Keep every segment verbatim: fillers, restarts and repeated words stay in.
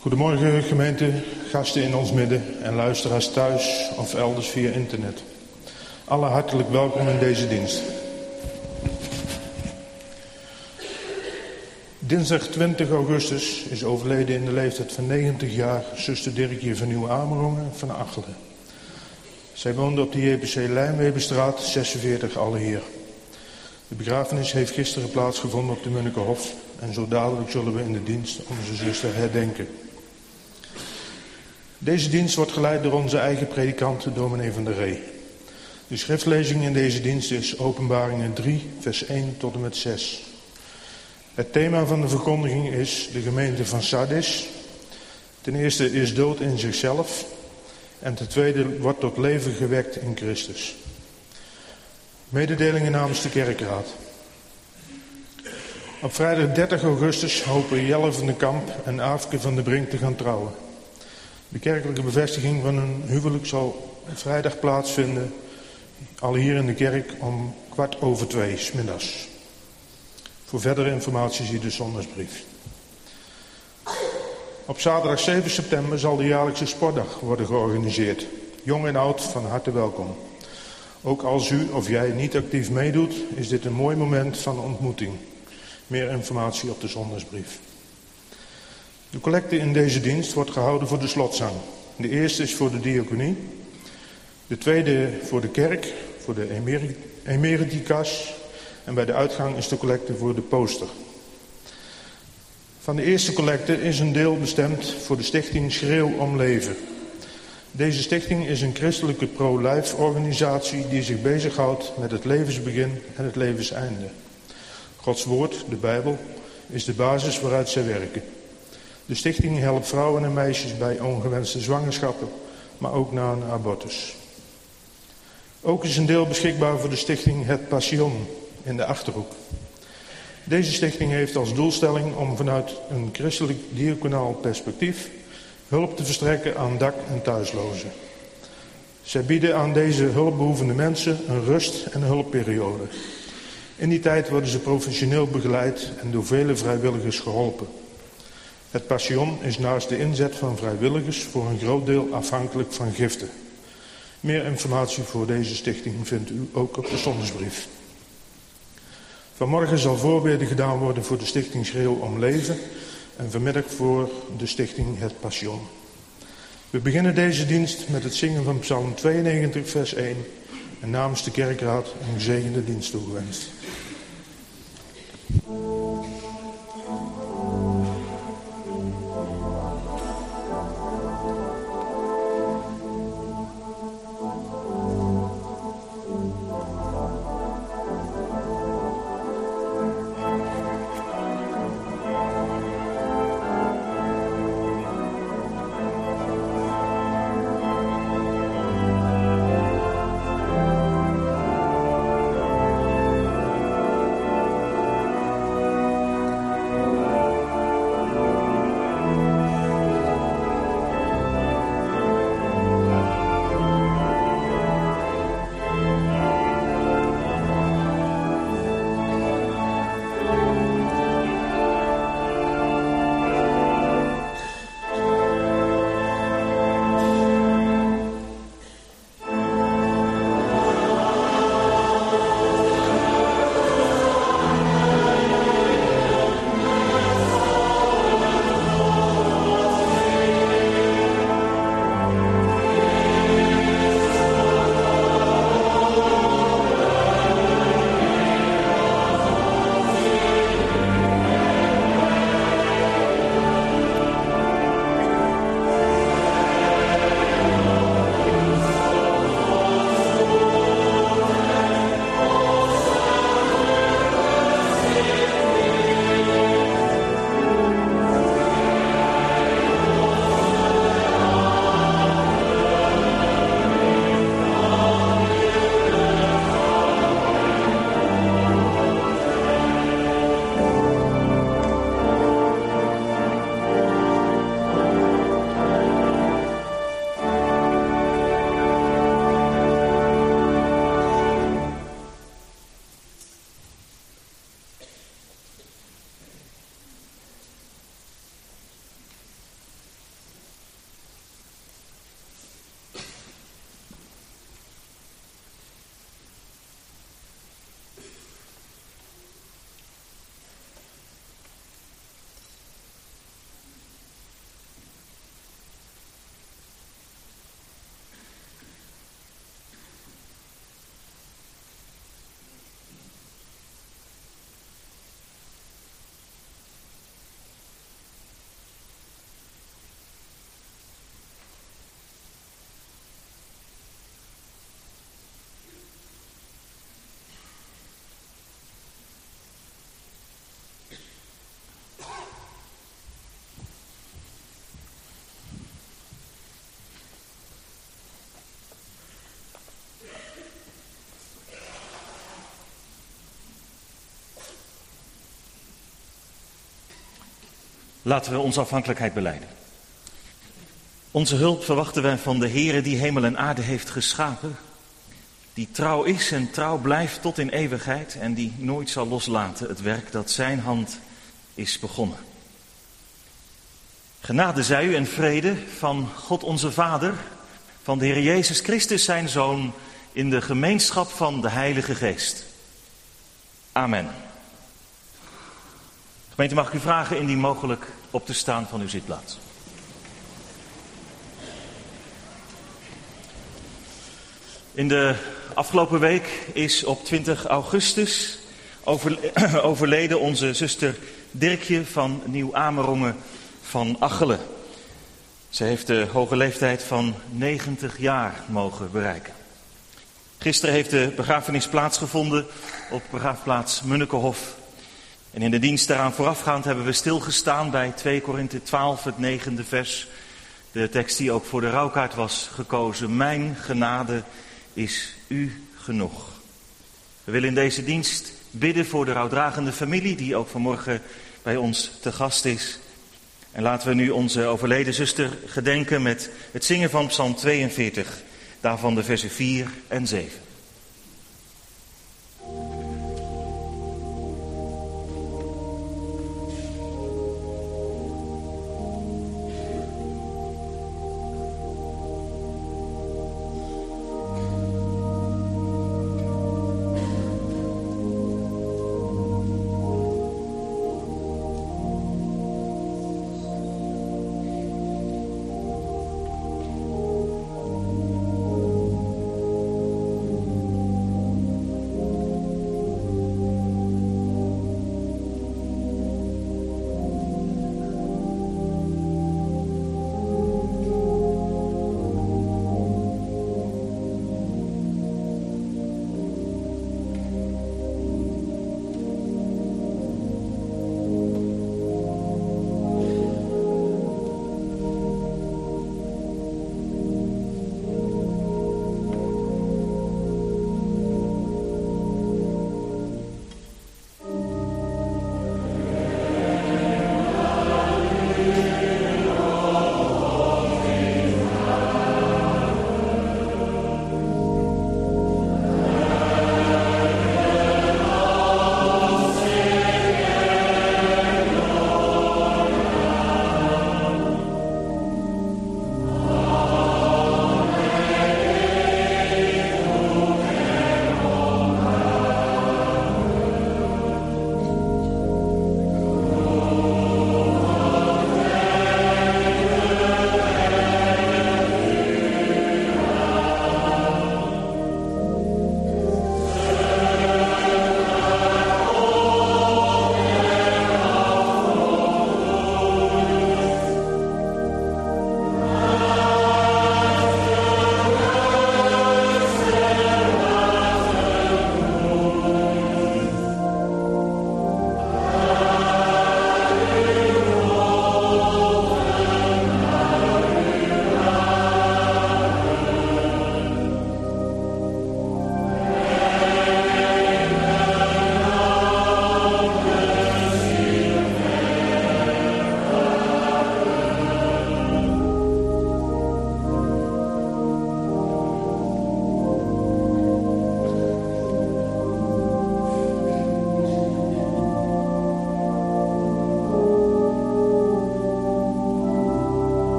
Goedemorgen gemeente, gasten in ons midden en luisteraars thuis of elders via internet. Alle hartelijk welkom in deze dienst. Dinsdag twintig augustus is overleden in de leeftijd van negentig jaar zuster Dirkje van Nieuw-Amerongen van Achelen. Zij woonde op de J P C Lijnweberstraat zesenveertig Alleheer. De begrafenis heeft gisteren plaatsgevonden op de Munnikenhof en zo dadelijk zullen we in de dienst onze zuster herdenken. Deze dienst wordt geleid door onze eigen predikant, dominee van der Ree. De schriftlezing in deze dienst is Openbaringen drie, vers één tot en met zes. Het thema van de verkondiging is de gemeente van Sardis. Ten eerste is dood in zichzelf en ten tweede wordt tot leven gewekt in Christus. Mededelingen namens de kerkraad. Op vrijdag dertig augustus hopen Jelle van den Kamp en Aafke van der Brink te gaan trouwen. De kerkelijke bevestiging van hun huwelijk zal vrijdag plaatsvinden, al hier in de kerk om kwart over twee 's middags. Voor verdere informatie zie de zondagsbrief. Op zaterdag zeven september zal de jaarlijkse sportdag worden georganiseerd. Jong en oud, van harte welkom. Ook als u of jij niet actief meedoet, is dit een mooi moment van ontmoeting. Meer informatie op de zondagsbrief. De collecte in deze dienst wordt gehouden voor de slotzang. De eerste is voor de diaconie. De tweede voor de kerk, voor de emerit- emeritikas. En bij de uitgang is de collecte voor de poster. Van de eerste collecte is een deel bestemd voor de stichting Schreeuw om Leven. Deze stichting is een christelijke pro-life organisatie die zich bezighoudt met het levensbegin en het levenseinde. Gods woord, de Bijbel, is de basis waaruit zij werken. De stichting helpt vrouwen en meisjes bij ongewenste zwangerschappen, maar ook na een abortus. Ook is een deel beschikbaar voor de stichting Het Passion in de Achterhoek. Deze stichting heeft als doelstelling om vanuit een christelijk diaconaal perspectief hulp te verstrekken aan dak- en thuislozen. Zij bieden aan deze hulpbehoevende mensen een rust- en hulpperiode. In die tijd worden ze professioneel begeleid en door vele vrijwilligers geholpen. Het Passion is naast de inzet van vrijwilligers voor een groot deel afhankelijk van giften. Meer informatie voor deze stichting vindt u ook op de zondagsbrief. Vanmorgen zal voorbede gedaan worden voor de stichting Schreeuw om Leven en vanmiddag voor de stichting Het Passion. We beginnen deze dienst met het zingen van Psalm tweeënnegentig vers één en namens de kerkraad een gezegende dienst toegewenst. Thank Laten we onze afhankelijkheid belijden. Onze hulp verwachten wij van de Heere die hemel en aarde heeft geschapen, die trouw is en trouw blijft tot in eeuwigheid en die nooit zal loslaten het werk dat zijn hand is begonnen. Genade zij u en vrede van God onze Vader, van de Heer Jezus Christus zijn Zoon, in de gemeenschap van de Heilige Geest. Amen. Gemeente, mag ik u vragen indien mogelijk op te staan van uw zitplaats. In de afgelopen week is op twintig augustus overleden onze zuster Dirkje van Nieuw-Amerongen van Achelen. Ze heeft de hoge leeftijd van negentig jaar mogen bereiken. Gisteren heeft de begrafenis plaatsgevonden op begraafplaats Munnekehof. En in de dienst daaraan voorafgaand hebben we stilgestaan bij twee Korinthe twaalf, het negende vers. De tekst die ook voor de rouwkaart was gekozen. Mijn genade is u genoeg. We willen in deze dienst bidden voor de rouwdragende familie die ook vanmorgen bij ons te gast is. En laten we nu onze overleden zuster gedenken met het zingen van Psalm tweeënveertig, daarvan de versen vier en zeven.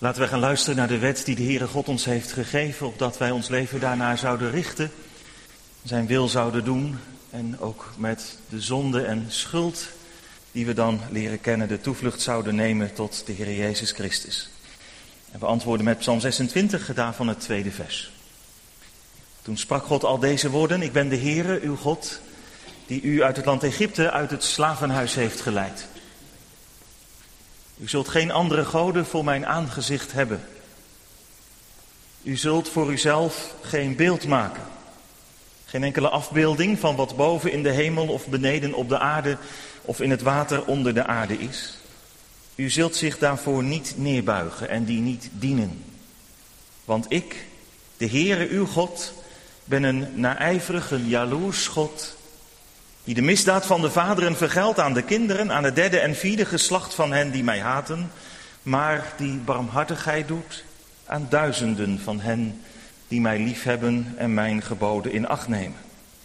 Laten we gaan luisteren naar de wet die de Heere God ons heeft gegeven, opdat wij ons leven daarnaar zouden richten, zijn wil zouden doen en ook met de zonde en schuld die we dan leren kennen, de toevlucht zouden nemen tot de Heer Jezus Christus. En we antwoorden met Psalm zesentwintig, gedaan van het tweede vers. Toen sprak God al deze woorden: ik ben de Heere, uw God, die u uit het land Egypte, uit het slavenhuis heeft geleid. U zult geen andere goden voor mijn aangezicht hebben. U zult voor uzelf geen beeld maken. Geen enkele afbeelding van wat boven in de hemel of beneden op de aarde of in het water onder de aarde is. U zult zich daarvoor niet neerbuigen en die niet dienen. Want ik, de Heere uw God, ben een naijverig, een jaloers God, die de misdaad van de vaderen vergeldt aan de kinderen, aan het derde en vierde geslacht van hen die mij haten, maar die barmhartigheid doet aan duizenden van hen die mij liefhebben en mijn geboden in acht nemen.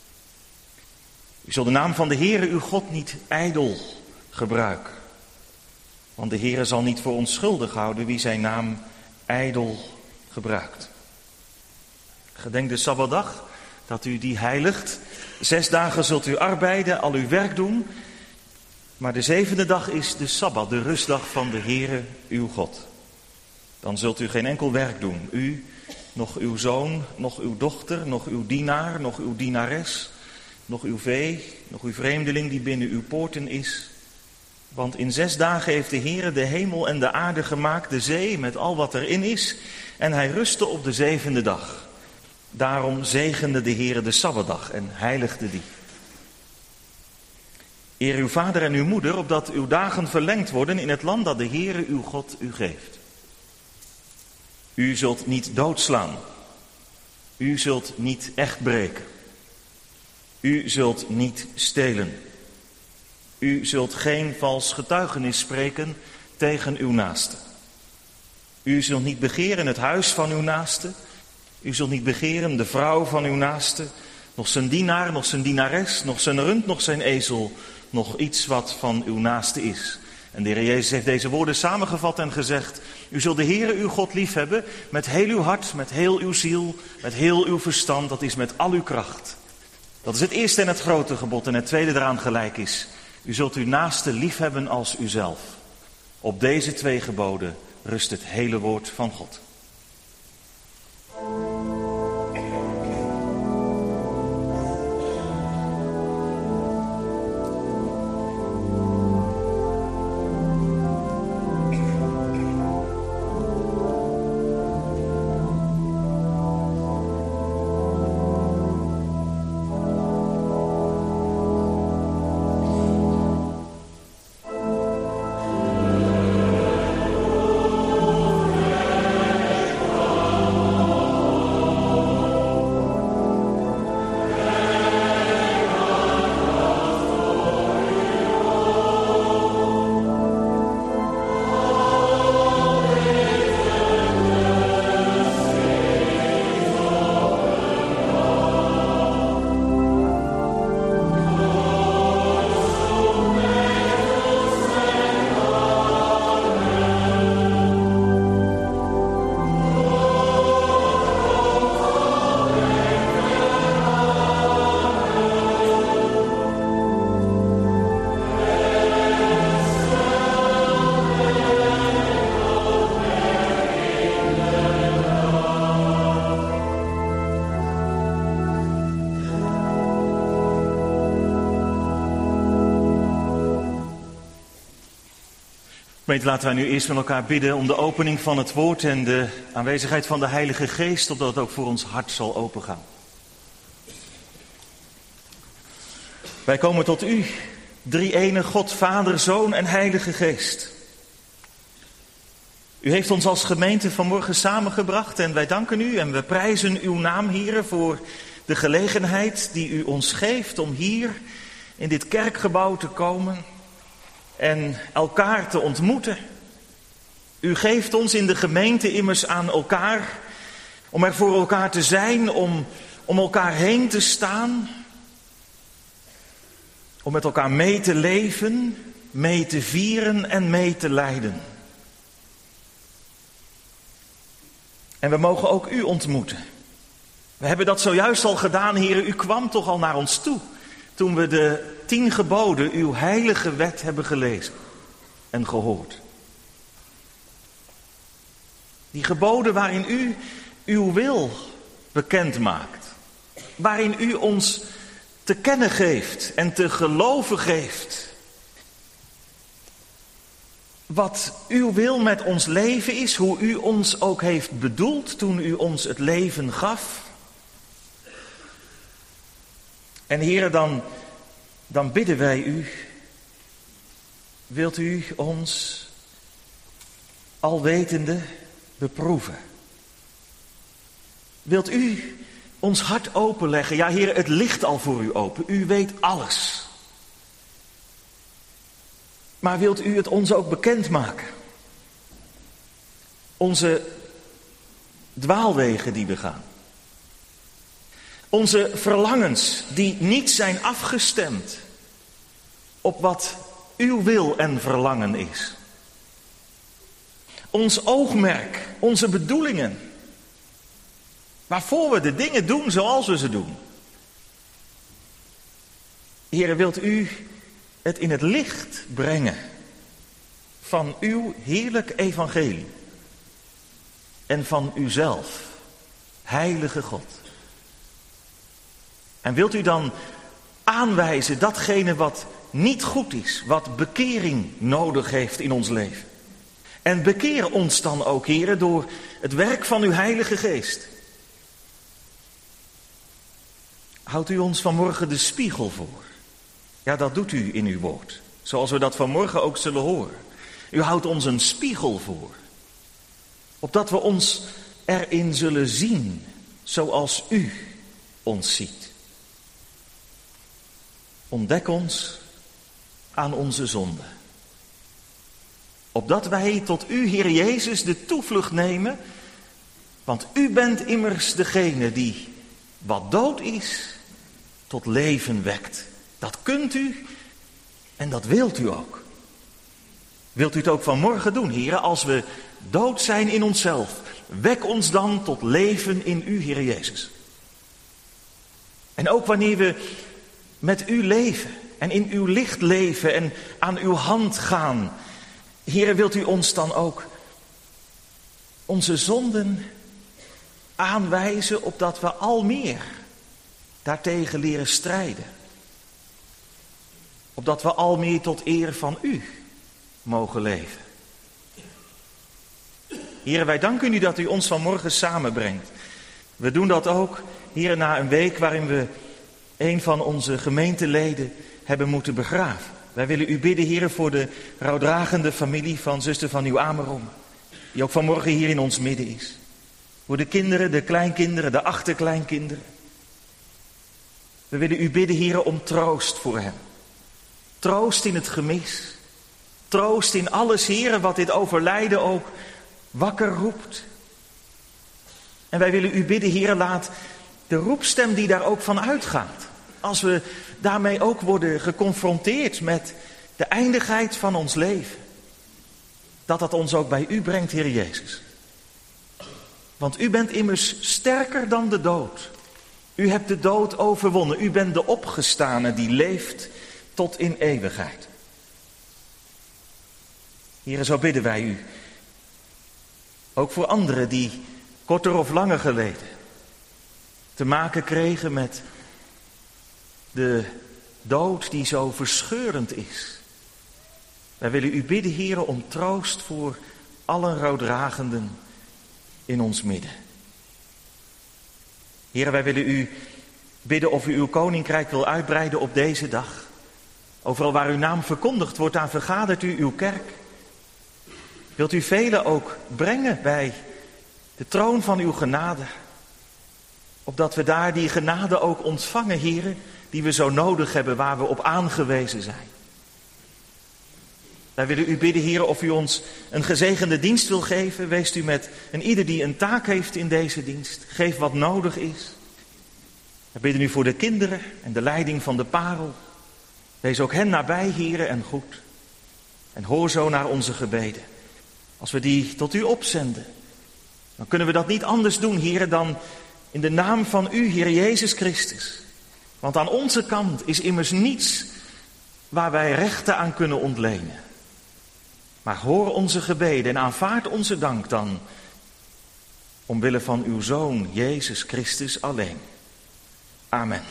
U zult de naam van de Heere uw God niet ijdel gebruiken, want de Heere zal niet voor onschuldig houden wie zijn naam ijdel gebruikt. Gedenk de Sabbatdag, dat u die heiligt. Zes dagen zult u arbeiden, al uw werk doen. Maar de zevende dag is de Sabbat, de rustdag van de Heere uw God. Dan zult u geen enkel werk doen. U, nog uw zoon, nog uw dochter, nog uw dienaar, nog uw dienares, nog uw vee, nog uw vreemdeling die binnen uw poorten is. Want in zes dagen heeft de Heere de hemel en de aarde gemaakt, de zee met al wat erin is. En hij rustte op de zevende dag. Daarom zegende de Heere de Sabbatdag en heiligde die. Eer uw vader en uw moeder, opdat uw dagen verlengd worden in het land dat de Heere uw God u geeft. U zult niet doodslaan. U zult niet echt breken. U zult niet stelen. U zult geen vals getuigenis spreken tegen uw naaste. U zult niet begeren het huis van uw naaste. U zult niet begeren de vrouw van uw naaste, nog zijn dienaar, nog zijn dienares, nog zijn rund, nog zijn ezel, nog iets wat van uw naaste is. En de Heer Jezus heeft deze woorden samengevat en gezegd: u zult de Heere uw God liefhebben met heel uw hart, met heel uw ziel, met heel uw verstand, dat is met al uw kracht. Dat is het eerste en het grote gebod. En het tweede eraan gelijk is: u zult uw naaste liefhebben als uzelf. Op deze twee geboden rust het hele woord van God. Gemeente, laten wij nu eerst met elkaar bidden om de opening van het woord en de aanwezigheid van de Heilige Geest, opdat het ook voor ons hart zal opengaan. Wij komen tot u, drie-ene God, Vader, Zoon en Heilige Geest. U heeft ons als gemeente vanmorgen samengebracht en wij danken u en we prijzen uw naam, Heere, voor de gelegenheid die u ons geeft om hier in dit kerkgebouw te komen en elkaar te ontmoeten. U geeft ons in de gemeente immers aan elkaar, om er voor elkaar te zijn, om, om elkaar heen te staan, om met elkaar mee te leven, mee te vieren en mee te lijden. En we mogen ook u ontmoeten. We hebben dat zojuist al gedaan, Heere. U kwam toch al naar ons toe toen we de tien geboden, uw heilige wet, hebben gelezen en gehoord. Die geboden waarin u uw wil bekend maakt. Waarin u ons te kennen geeft en te geloven geeft. Wat uw wil met ons leven is, hoe u ons ook heeft bedoeld toen u ons het leven gaf. En Heere, dan, dan bidden wij u, wilt u ons alwetende beproeven? Wilt u ons hart openleggen? Ja, Heere, het ligt al voor u open. U weet alles. Maar wilt u het ons ook bekendmaken? Onze dwaalwegen die we gaan. Onze verlangens die niet zijn afgestemd op wat uw wil en verlangen is. Ons oogmerk, onze bedoelingen. Waarvoor we de dingen doen zoals we ze doen. Heere, wilt u het in het licht brengen van uw heerlijk evangelie en van uzelf, heilige God. En wilt u dan aanwijzen datgene wat niet goed is, wat bekering nodig heeft in ons leven. En bekeer ons dan ook, Heere, door het werk van uw Heilige Geest. Houdt u ons vanmorgen de spiegel voor? Ja, dat doet u in uw woord. Zoals we dat vanmorgen ook zullen horen. U houdt ons een spiegel voor. Opdat we ons erin zullen zien zoals u ons ziet. Ontdek ons aan onze zonde. Opdat wij tot u, Heer Jezus, de toevlucht nemen. Want u bent immers degene die wat dood is, tot leven wekt. Dat kunt u en dat wilt u ook. Wilt u het ook vanmorgen doen, Heer, als we dood zijn in onszelf. Wek ons dan tot leven in u, Heer Jezus. En ook wanneer we met u leven en in uw licht leven en aan uw hand gaan. Heer, wilt u ons dan ook onze zonden aanwijzen, opdat we al meer daartegen leren strijden. Opdat we al meer tot eer van u mogen leven. Heer, wij danken u dat u ons vanmorgen samenbrengt. We doen dat ook, Heer, na een week waarin we een van onze gemeenteleden hebben moeten begraven. Wij willen u bidden, Heer, voor de rouwdragende familie van zuster van Nieuw Amerongen, die ook vanmorgen hier in ons midden is. Voor de kinderen, de kleinkinderen, de achterkleinkinderen. We willen u bidden, Heer, om troost voor hen. Troost in het gemis. Troost in alles, Heer, wat dit overlijden ook wakker roept. En wij willen u bidden, Heer, laat de roepstem die daar ook van uitgaat, als we daarmee ook worden geconfronteerd met de eindigheid van ons leven, dat dat ons ook bij u brengt, Heer Jezus. Want u bent immers sterker dan de dood. U hebt de dood overwonnen. U bent de opgestane die leeft tot in eeuwigheid. Heer, zo bidden wij u. Ook voor anderen die korter of langer geleden te maken kregen met de dood die zo verscheurend is. Wij willen u bidden, Heer, om troost voor alle rouwdragenden in ons midden. Heer, wij willen u bidden of u uw koninkrijk wil uitbreiden op deze dag. Overal waar uw naam verkondigd wordt, daar vergadert u uw kerk. Wilt u velen ook brengen bij de troon van uw genade. Opdat we daar die genade ook ontvangen, Heer, die we zo nodig hebben, waar we op aangewezen zijn. Wij willen u bidden, Heer, of u ons een gezegende dienst wil geven. Wees u met een ieder die een taak heeft in deze dienst. Geef wat nodig is. We bidden u voor de kinderen en de leiding van de parel. Wees ook hen nabij, Heer, en goed. En hoor zo naar onze gebeden. Als we die tot u opzenden. Dan kunnen we dat niet anders doen, Heer, dan in de naam van U, Heer Jezus Christus. Want aan onze kant is immers niets waar wij rechten aan kunnen ontlenen. Maar hoor onze gebeden en aanvaard onze dank dan, omwille van uw Zoon, Jezus Christus alleen. Amen.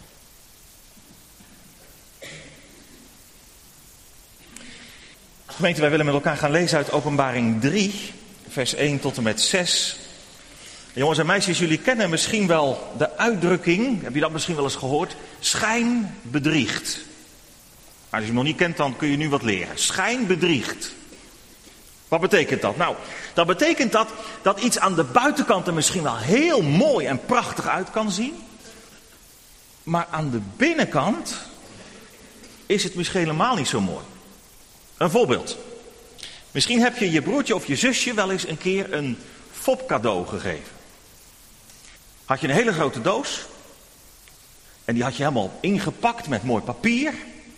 Gemeente, wij willen met elkaar gaan lezen uit Openbaring drie, vers één tot en met zes. En jongens en meisjes, jullie kennen misschien wel de uitdrukking, heb je dat misschien wel eens gehoord? Schijn bedriegt. Maar als je hem nog niet kent, dan kun je nu wat leren. Schijn bedriegt. Wat betekent dat? Nou, dat betekent dat, dat iets aan de buitenkant er misschien wel heel mooi en prachtig uit kan zien. Maar aan de binnenkant is het misschien helemaal niet zo mooi. Een voorbeeld. Misschien heb je je broertje of je zusje wel eens een keer een fopcadeau gegeven. Had je een hele grote doos. En die had je helemaal ingepakt met mooi papier.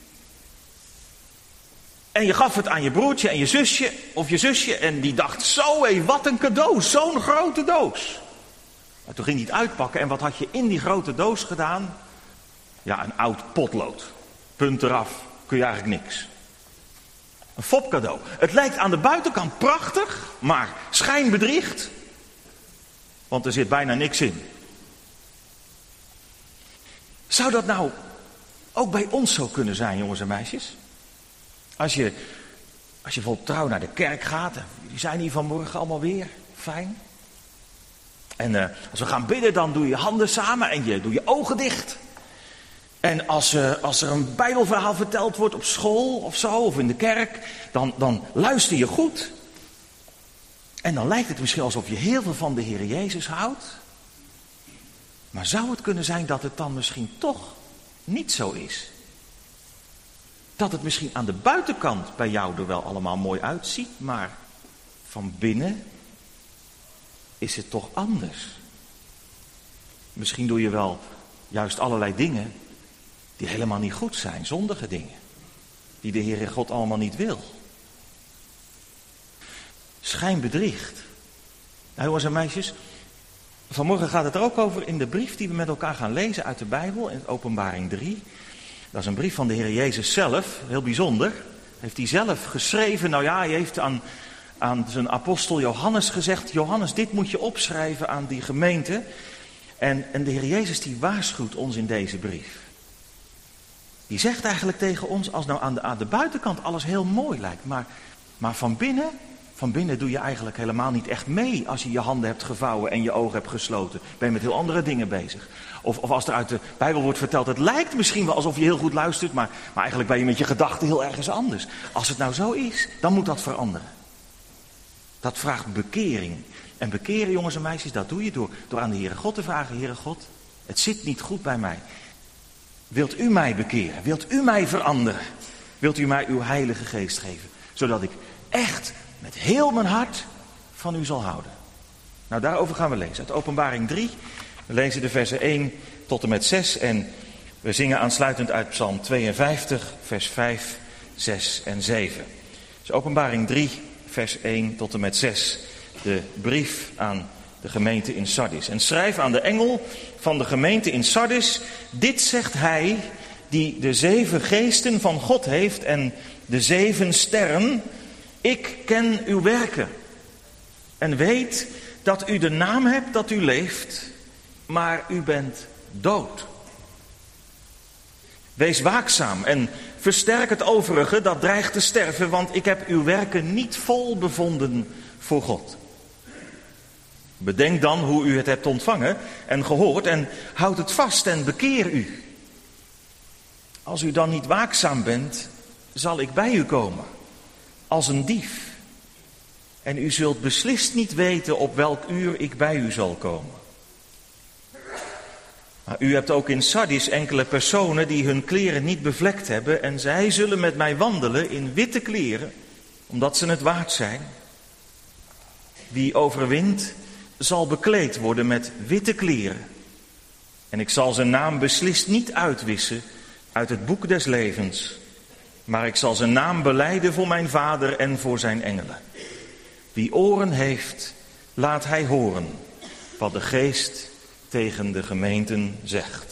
En je gaf het aan je broertje en je zusje of je zusje. En die dacht, zo hé, wat een cadeau, zo'n grote doos. Maar toen ging hij het uitpakken en wat had je in die grote doos gedaan? Ja, een oud potlood. Punt eraf, kun je eigenlijk niks. Een fopcadeau. Het lijkt aan de buitenkant prachtig, maar schijn bedriegt. Want er zit bijna niks in. Zou dat nou ook bij ons zo kunnen zijn, jongens en meisjes? Als je, als je bijvoorbeeld trouw naar de kerk gaat, die zijn hier vanmorgen allemaal weer, fijn. En uh, als we gaan bidden, dan doe je handen samen en je doe je ogen dicht. En als, uh, als er een bijbelverhaal verteld wordt op school of zo, of in de kerk, dan, dan luister je goed. En dan lijkt het misschien alsof je heel veel van de Heer Jezus houdt. Maar zou het kunnen zijn dat het dan misschien toch niet zo is? Dat het misschien aan de buitenkant bij jou er wel allemaal mooi uitziet, maar van binnen is het toch anders. Misschien doe je wel juist allerlei dingen die helemaal niet goed zijn, zondige dingen. Die de Heere God allemaal niet wil. Schijn bedriegt. Nou jongens en meisjes, vanmorgen gaat het er ook over in de brief die we met elkaar gaan lezen uit de Bijbel, in Openbaring drie. Dat is een brief van de Heer Jezus zelf, heel bijzonder. Heeft hij zelf geschreven, nou ja, hij heeft aan, aan zijn apostel Johannes gezegd, Johannes, dit moet je opschrijven aan die gemeente. En, en de Heer Jezus die waarschuwt ons in deze brief. Die zegt eigenlijk tegen ons, als nou aan de, aan de buitenkant alles heel mooi lijkt, maar, maar van binnen, van binnen doe je eigenlijk helemaal niet echt mee als je je handen hebt gevouwen en je ogen hebt gesloten. Ben je met heel andere dingen bezig. Of, of als er uit de Bijbel wordt verteld, het lijkt misschien wel alsof je heel goed luistert, maar, maar eigenlijk ben je met je gedachten heel ergens anders. Als het nou zo is, dan moet dat veranderen. Dat vraagt bekering. En bekeren, jongens en meisjes, dat doe je door, door aan de Heere God te vragen, Heere God, het zit niet goed bij mij. Wilt u mij bekeren? Wilt u mij veranderen? Wilt u mij uw Heilige Geest geven? Zodat ik echt met heel mijn hart van u zal houden. Nou, daarover gaan we lezen. Uit Openbaring drie. We lezen de versen één tot en met zes. En we zingen aansluitend uit Psalm tweeënvijftig, vers vijf, zes en zeven. Dus Openbaring drie, vers één tot en met zes. De brief aan de gemeente in Sardis. En schrijf aan de engel van de gemeente in Sardis. Dit zegt hij die de zeven geesten van God heeft en de zeven sterren. Ik ken uw werken en weet dat u de naam hebt dat u leeft, maar u bent dood. Wees waakzaam en versterk het overige dat dreigt te sterven, want ik heb uw werken niet vol bevonden voor God. Bedenk dan hoe u het hebt ontvangen en gehoord en houd het vast en bekeer u. Als u dan niet waakzaam bent, zal ik bij u komen, als een dief. En u zult beslist niet weten op welk uur ik bij u zal komen. Maar u hebt ook in Sardis enkele personen die hun kleren niet bevlekt hebben en zij zullen met mij wandelen in witte kleren, omdat ze het waard zijn. Wie overwint, zal bekleed worden met witte kleren. En ik zal zijn naam beslist niet uitwissen uit het boek des levens, maar ik zal zijn naam belijden voor mijn Vader en voor zijn engelen. Wie oren heeft, laat hij horen wat de Geest tegen de gemeenten zegt.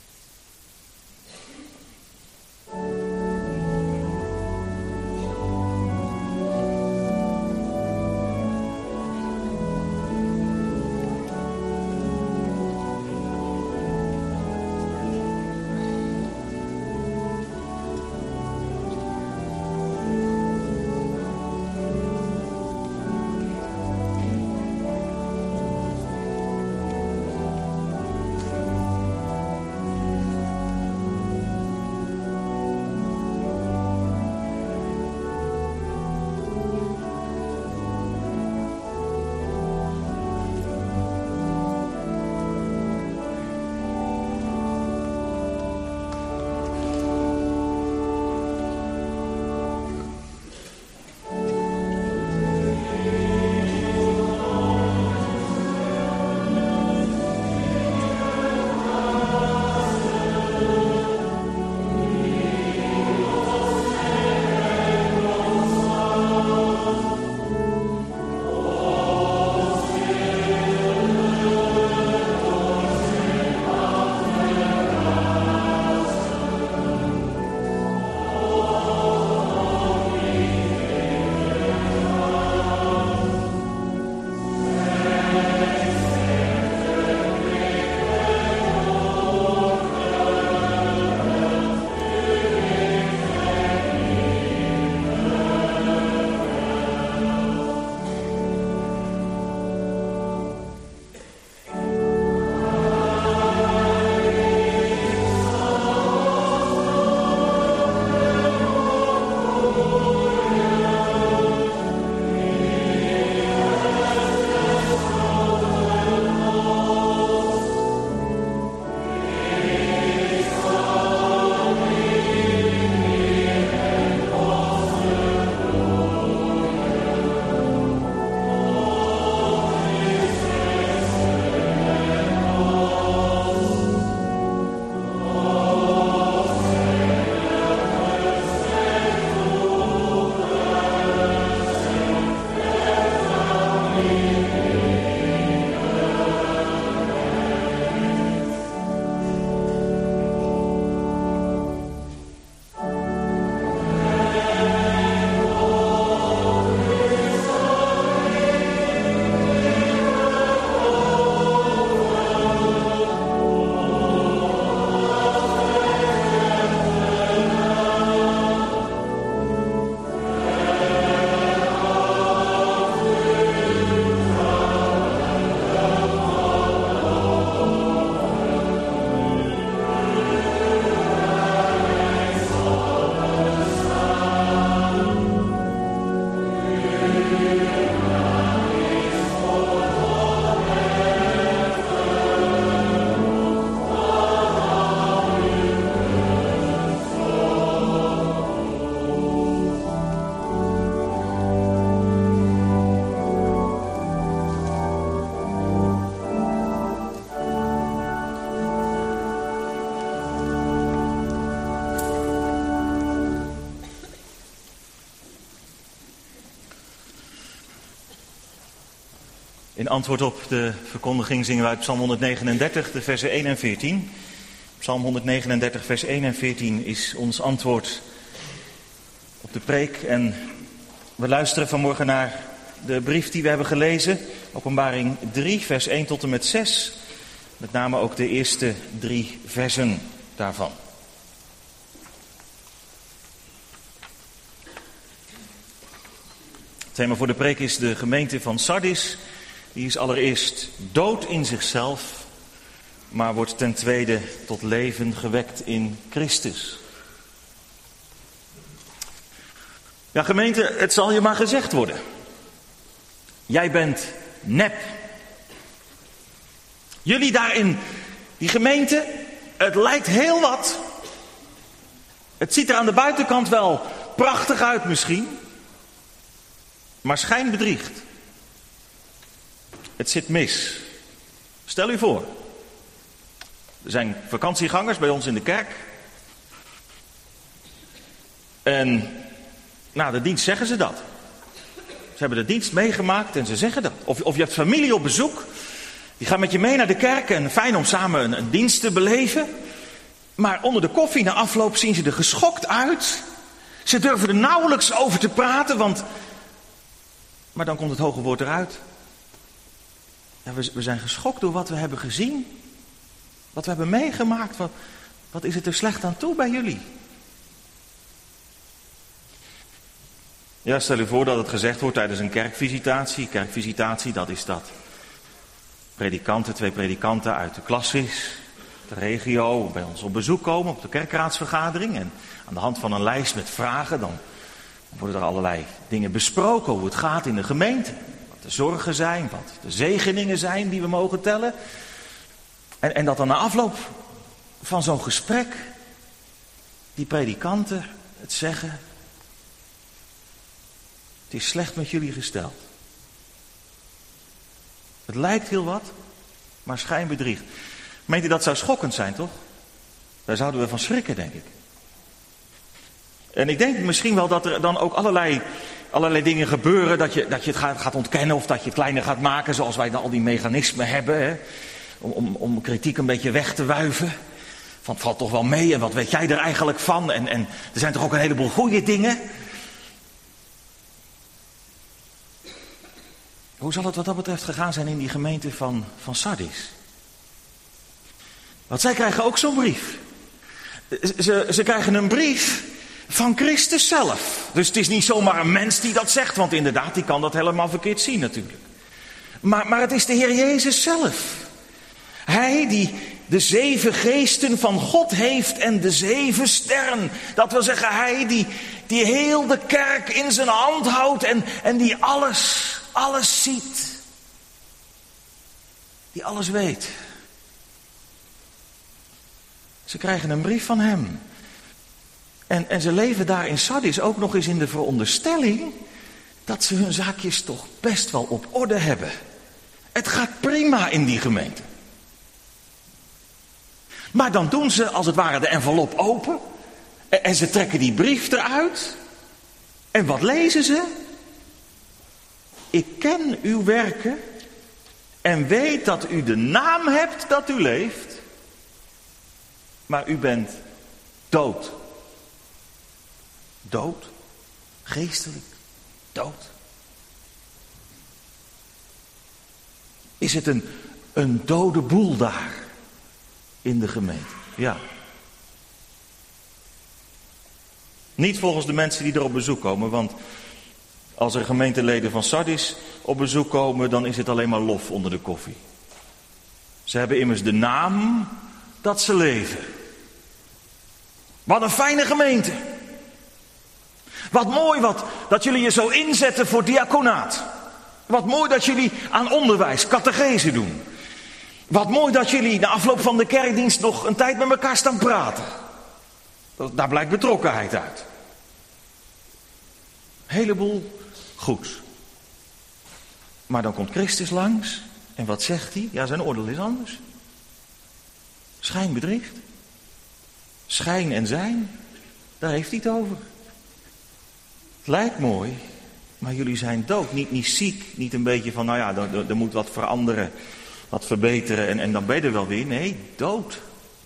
In antwoord op de verkondiging zingen wij uit Psalm honderdnegenendertig, de versen één en veertien. Psalm honderdnegenendertig, vers één en veertien is ons antwoord op de preek. En we luisteren vanmorgen naar de brief die we hebben gelezen. Openbaring drie, vers één tot en met zes. Met name ook de eerste drie versen daarvan. Het thema voor de preek is de gemeente van Sardis. Die is allereerst dood in zichzelf, maar wordt ten tweede tot leven gewekt in Christus. Ja, gemeente, het zal je maar gezegd worden. Jij bent nep. Jullie daarin, die gemeente, het lijkt heel wat. Het ziet er aan de buitenkant wel prachtig uit misschien, maar schijn bedriegt. Het zit mis. Stel u voor. Er zijn vakantiegangers bij ons in de kerk. En na de dienst zeggen ze dat. Ze hebben de dienst meegemaakt en ze zeggen dat. Of, of je hebt familie op bezoek. Die gaan met je mee naar de kerk en fijn om samen een, een dienst te beleven. Maar onder de koffie na afloop zien ze er geschokt uit. Ze durven er nauwelijks over te praten, want... Maar dan komt het hoge woord eruit. Ja, we, we zijn geschokt door wat we hebben gezien. Wat we hebben meegemaakt. Wat, wat is het er slecht aan toe bij jullie? Ja, stel u voor dat het gezegd wordt tijdens een kerkvisitatie. Kerkvisitatie, dat is dat. Predikanten, twee predikanten uit de klassis, de regio, bij ons op bezoek komen op de kerkraadsvergadering. En aan de hand van een lijst met vragen, dan worden er allerlei dingen besproken hoe het gaat in de gemeente. Wat de zorgen zijn, wat de zegeningen zijn die we mogen tellen. En, en dat dan na afloop van zo'n gesprek, die predikanten het zeggen... Het is slecht met jullie gesteld. Het lijkt heel wat, maar schijn bedriegt. Meent u dat zou schokkend zijn, toch? Daar zouden we van schrikken, denk ik. En ik denk misschien wel dat er dan ook allerlei, allerlei dingen gebeuren... Dat je, dat je het gaat, gaat ontkennen of dat je het kleiner gaat maken... zoals wij dan al die mechanismen hebben... Hè? Om, om, om kritiek een beetje weg te wuiven. Van, het valt toch wel mee en wat weet jij er eigenlijk van? En, en er zijn toch ook een heleboel goede dingen... Hoe zal het wat dat betreft gegaan zijn in die gemeente van, van Sardis? Want zij krijgen ook zo'n brief. Ze, ze krijgen een brief van Christus zelf. Dus het is niet zomaar een mens die dat zegt, want inderdaad, die kan dat helemaal verkeerd zien natuurlijk. Maar, maar het is de Heer Jezus zelf. Hij die de zeven geesten van God heeft en de zeven sterren. Dat wil zeggen, hij die, die heel de kerk in zijn hand houdt en, en die alles... Alles ziet. Die alles weet. Ze krijgen een brief van hem. En, en ze leven daar in Sardis ook nog eens in de veronderstelling... dat ze hun zaakjes toch best wel op orde hebben. Het gaat prima in die gemeente. Maar dan doen ze als het ware de envelop open. En, en ze trekken die brief eruit. En wat lezen ze? Ik ken uw werken en weet dat u de naam hebt dat u leeft, maar u bent dood. Dood, geestelijk, dood. Is het een, een dode boel daar in de gemeente? Ja. Niet volgens de mensen die er op bezoek komen, want... Als er gemeenteleden van Sardis op bezoek komen, dan is het alleen maar lof onder de koffie. Ze hebben immers de naam dat ze leven. Wat een fijne gemeente. Wat mooi wat, dat jullie je zo inzetten voor diaconaat. Wat mooi dat jullie aan onderwijs, catechese doen. Wat mooi dat jullie na afloop van de kerkdienst nog een tijd met elkaar staan praten. Daar blijkt betrokkenheid uit. Heleboel goed. Maar dan komt Christus langs. En wat zegt hij? Ja, zijn oordeel is anders. Schijn bedriegt. Schijn en zijn. Daar heeft hij het over. Het lijkt mooi. Maar jullie zijn dood. Niet, niet ziek. Niet een beetje van, nou ja, er, er moet wat veranderen. Wat verbeteren. En, en dan ben je er wel weer. Nee, dood.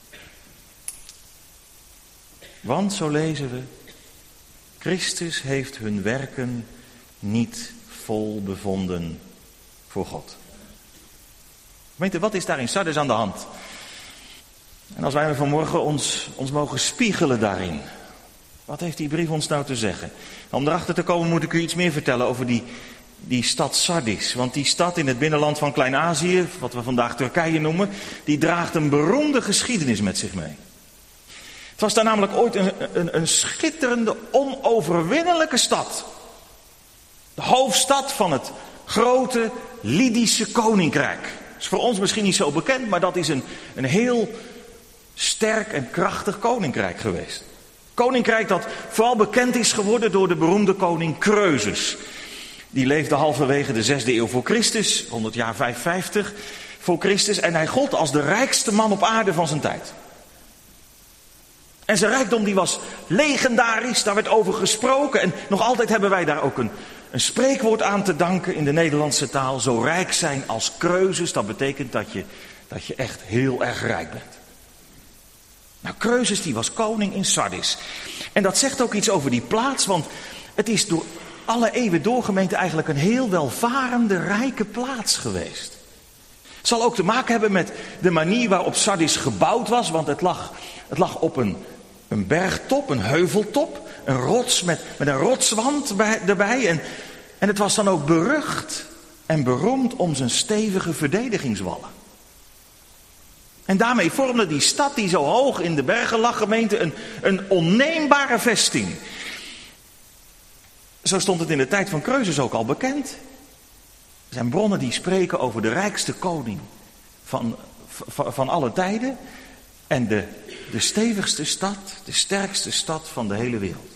Want, zo lezen we... Christus heeft hun werken niet vol bevonden voor God. Gemeente, wat is daar in Sardis aan de hand? En als wij vanmorgen ons, ons mogen spiegelen daarin. Wat heeft die brief ons nou te zeggen? Om erachter te komen moet ik u iets meer vertellen over die, die stad Sardis. Want die stad in het binnenland van Klein-Azië, wat we vandaag Turkije noemen, die draagt een beroemde geschiedenis met zich mee. Het was daar namelijk ooit een, een, een schitterende, onoverwinnelijke stad. De hoofdstad van het grote Lydische koninkrijk. Dat is voor ons misschien niet zo bekend, maar dat is een, een heel sterk en krachtig koninkrijk geweest. Koninkrijk dat vooral bekend is geworden door de beroemde koning Kreusus. Die leefde halverwege de zesde eeuw voor Christus, honderd jaar vijfenvijftig voor Christus. En hij gold als de rijkste man op aarde van zijn tijd. En zijn rijkdom die was legendarisch, daar werd over gesproken. En nog altijd hebben wij daar ook een, een spreekwoord aan te danken in de Nederlandse taal. Zo rijk zijn als Kreuzes, dat betekent dat je, dat je echt heel erg rijk bent. Nou, Kreuzes die was koning in Sardis. En dat zegt ook iets over die plaats, want het is door alle eeuwen door gemeente eigenlijk een heel welvarende, rijke plaats geweest. Het zal ook te maken hebben met de manier waarop Sardis gebouwd was, want het lag, het lag op een, een bergtop, een heuveltop, een rots met, met een rotswand bij, erbij. En, en het was dan ook berucht en beroemd om zijn stevige verdedigingswallen. En daarmee vormde die stad die zo hoog in de bergen lag, gemeente, een, een onneembare vesting. Zo stond het in de tijd van Kreuzes ook al bekend. Er zijn bronnen die spreken over de rijkste koning van, van, van alle tijden. En de, de stevigste stad, de sterkste stad van de hele wereld.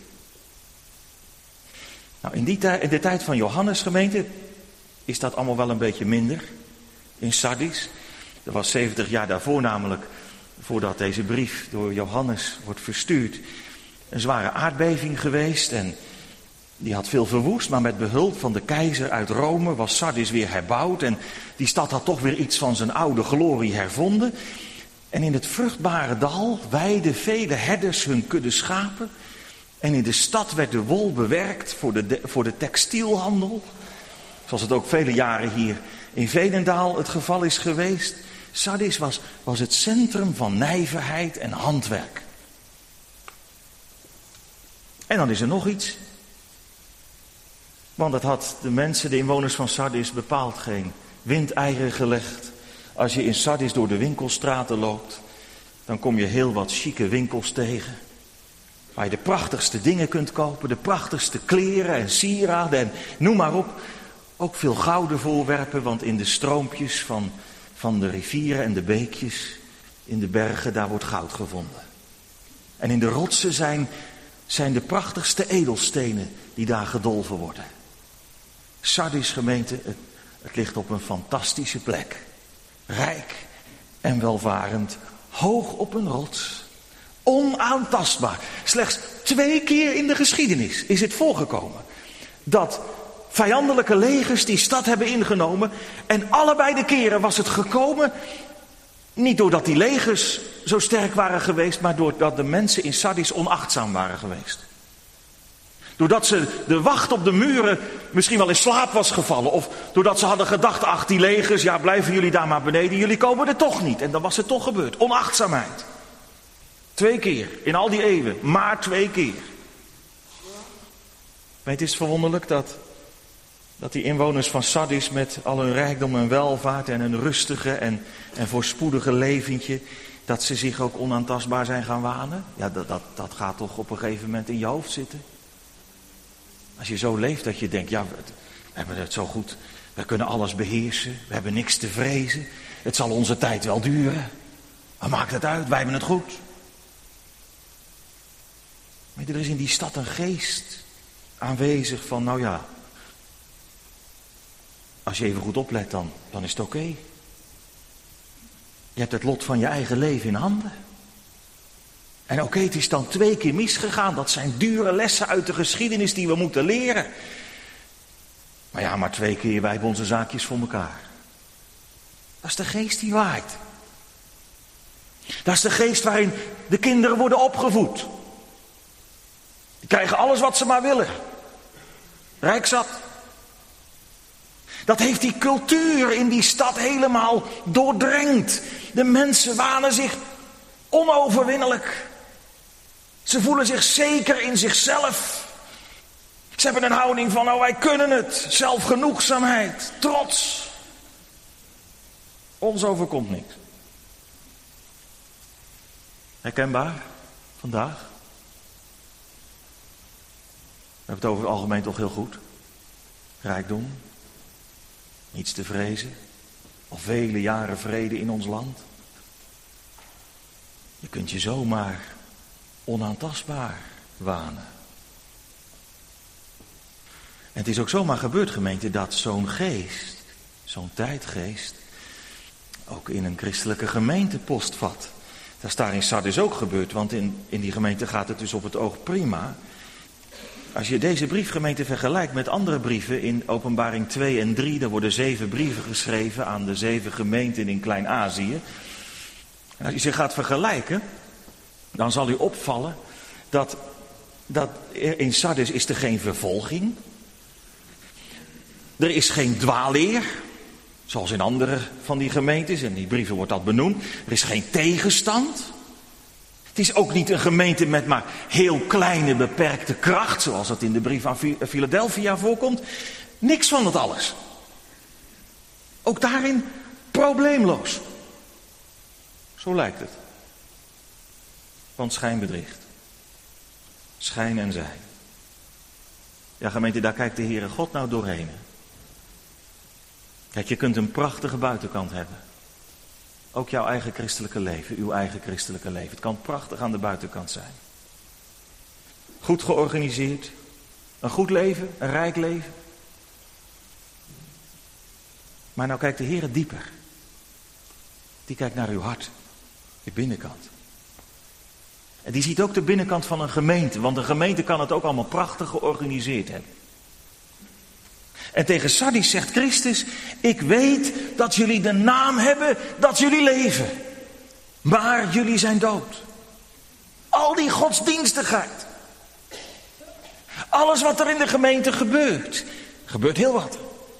Nou, in, die tij, in de tijd van Johannes, gemeente, is dat allemaal wel een beetje minder. In Sardis. Er was zeventig jaar daarvoor namelijk, voordat deze brief door Johannes wordt verstuurd, een zware aardbeving geweest. En die had veel verwoest, maar met behulp van de keizer uit Rome was Sardis weer herbouwd. En die stad had toch weer iets van zijn oude glorie hervonden. En in het vruchtbare dal weidden vele herders hun kudde schapen. En in de stad werd de wol bewerkt voor de, de, voor de textielhandel. Zoals het ook vele jaren hier in Veenendaal het geval is geweest. Sardis was, was het centrum van nijverheid en handwerk. En dan is er nog iets. Want dat had de mensen, de inwoners van Sardis, bepaald geen windeieren gelegd. Als je in Sardis door de winkelstraten loopt, dan kom je heel wat chique winkels tegen. Waar je de prachtigste dingen kunt kopen, de prachtigste kleren en sieraden en noem maar op. Ook veel gouden voorwerpen, want in de stroompjes van, van de rivieren en de beekjes in de bergen, daar wordt goud gevonden. En in de rotsen zijn, zijn de prachtigste edelstenen die daar gedolven worden. Sardis, gemeente, het, het ligt op een fantastische plek. Rijk en welvarend, hoog op een rots. Onaantastbaar. Slechts twee keer in de geschiedenis is het voorgekomen dat vijandelijke legers die stad hebben ingenomen. En allebei de keren was het gekomen, niet doordat die legers zo sterk waren geweest, maar doordat de mensen in Sardis onachtzaam waren geweest. Doordat ze de wacht op de muren misschien wel in slaap was gevallen. Of doordat ze hadden gedacht, ach die legers, ja blijven jullie daar maar beneden, jullie komen er toch niet. En dan was het toch gebeurd. Onachtzaamheid. Twee keer, in al die eeuwen, maar twee keer. Maar het is verwonderlijk dat, dat die inwoners van Sardis met al hun rijkdom en welvaart en een rustige en, en voorspoedige leventje, dat ze zich ook onaantastbaar zijn gaan wanen. Ja, dat, dat, dat gaat toch op een gegeven moment in je hoofd zitten. Als je zo leeft dat je denkt, ja, we hebben het zo goed. We kunnen alles beheersen. We hebben niks te vrezen. Het zal onze tijd wel duren. Maar maakt het uit, wij hebben het goed. Maar er is in die stad een geest aanwezig van, nou ja, als je even goed oplet dan, dan is het oké. Okay. Je hebt het lot van je eigen leven in handen. En oké, okay, het is dan twee keer misgegaan. Dat zijn dure lessen uit de geschiedenis die we moeten leren. Maar ja, maar twee keer, wij hebben onze zaakjes voor elkaar. Dat is de geest die waait. Dat is de geest waarin de kinderen worden opgevoed. Die krijgen alles wat ze maar willen. Rijk zat. Dat heeft die cultuur in die stad helemaal doordrenkt. De mensen wanen zich onoverwinnelijk. Ze voelen zich zeker in zichzelf. Ze hebben een houding van, nou wij kunnen het. Zelfgenoegzaamheid, trots. Ons overkomt niks. Herkenbaar vandaag? We hebben het over het algemeen toch heel goed. Rijkdom. Niets te vrezen. Al vele jaren vrede in ons land. Je kunt je zomaar onaantastbaar wanen. En het is ook zomaar gebeurd, gemeente, dat zo'n geest, zo'n tijdgeest, ook in een christelijke gemeente postvat. Dat is daar in Sardis ook gebeurd, want in, in die gemeente gaat het dus op het oog prima. Als je deze briefgemeente vergelijkt met andere brieven in Openbaring twee en drie... dan worden zeven brieven geschreven aan de zeven gemeenten in Klein-Azië. En als je ze gaat vergelijken, dan zal u opvallen dat, dat in Sardis is er geen vervolging. Er is geen dwaalleer, zoals in andere van die gemeentes. In die brieven wordt dat benoemd. Er is geen tegenstand. Het is ook niet een gemeente met maar heel kleine beperkte kracht, zoals dat in de brief aan Philadelphia voorkomt. Niks van dat alles. Ook daarin probleemloos. Zo lijkt het. Want schijn bedriegt. Schijn en zij. Ja, gemeente, daar kijkt de Heere God nou doorheen. Kijk, je kunt een prachtige buitenkant hebben. Ook jouw eigen christelijke leven, uw eigen christelijke leven. Het kan prachtig aan de buitenkant zijn. Goed georganiseerd. Een goed leven, een rijk leven. Maar nou kijkt de Heer dieper. Die kijkt naar uw hart. De binnenkant. En die ziet ook de binnenkant van een gemeente. Want een gemeente kan het ook allemaal prachtig georganiseerd hebben. En tegen Sardis zegt Christus: ik weet dat jullie de naam hebben dat jullie leven. Maar jullie zijn dood. Al die godsdienstigheid. Alles wat er in de gemeente gebeurt. Gebeurt heel wat.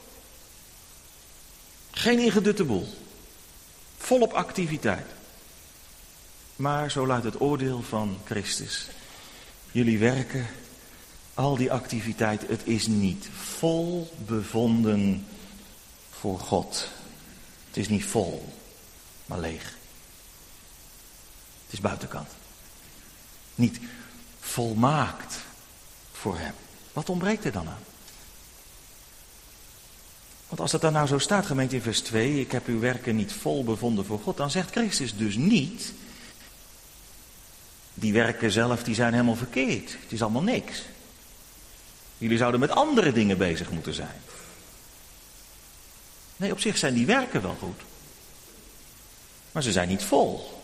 Geen ingedutte boel. Volop activiteit. Maar zo luidt het oordeel van Christus. Jullie werken, al die activiteit, het is niet vol bevonden voor God. Het is niet vol, maar leeg. Het is buitenkant. Niet volmaakt voor hem. Wat ontbreekt er dan aan? Want als het daar nou zo staat, gemeente, in vers twee... ik heb uw werken niet vol bevonden voor God, dan zegt Christus dus niet: die werken zelf, die zijn helemaal verkeerd. Het is allemaal niks. Jullie zouden met andere dingen bezig moeten zijn. Nee, op zich zijn die werken wel goed. Maar ze zijn niet vol.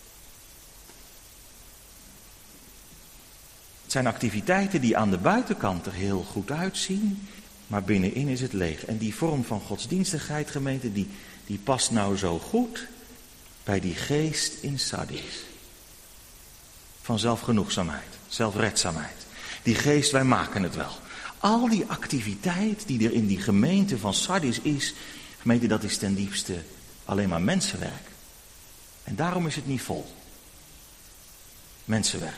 Het zijn activiteiten die aan de buitenkant er heel goed uitzien, maar binnenin is het leeg. En die vorm van godsdienstigheid, gemeente, die, die past nou zo goed bij die geest in Sardis. Van zelfgenoegzaamheid, zelfredzaamheid. Die geest, wij maken het wel. Al die activiteit die er in die gemeente van Sardis is, gemeente, dat is ten diepste alleen maar mensenwerk. En daarom is het niet vol. Mensenwerk.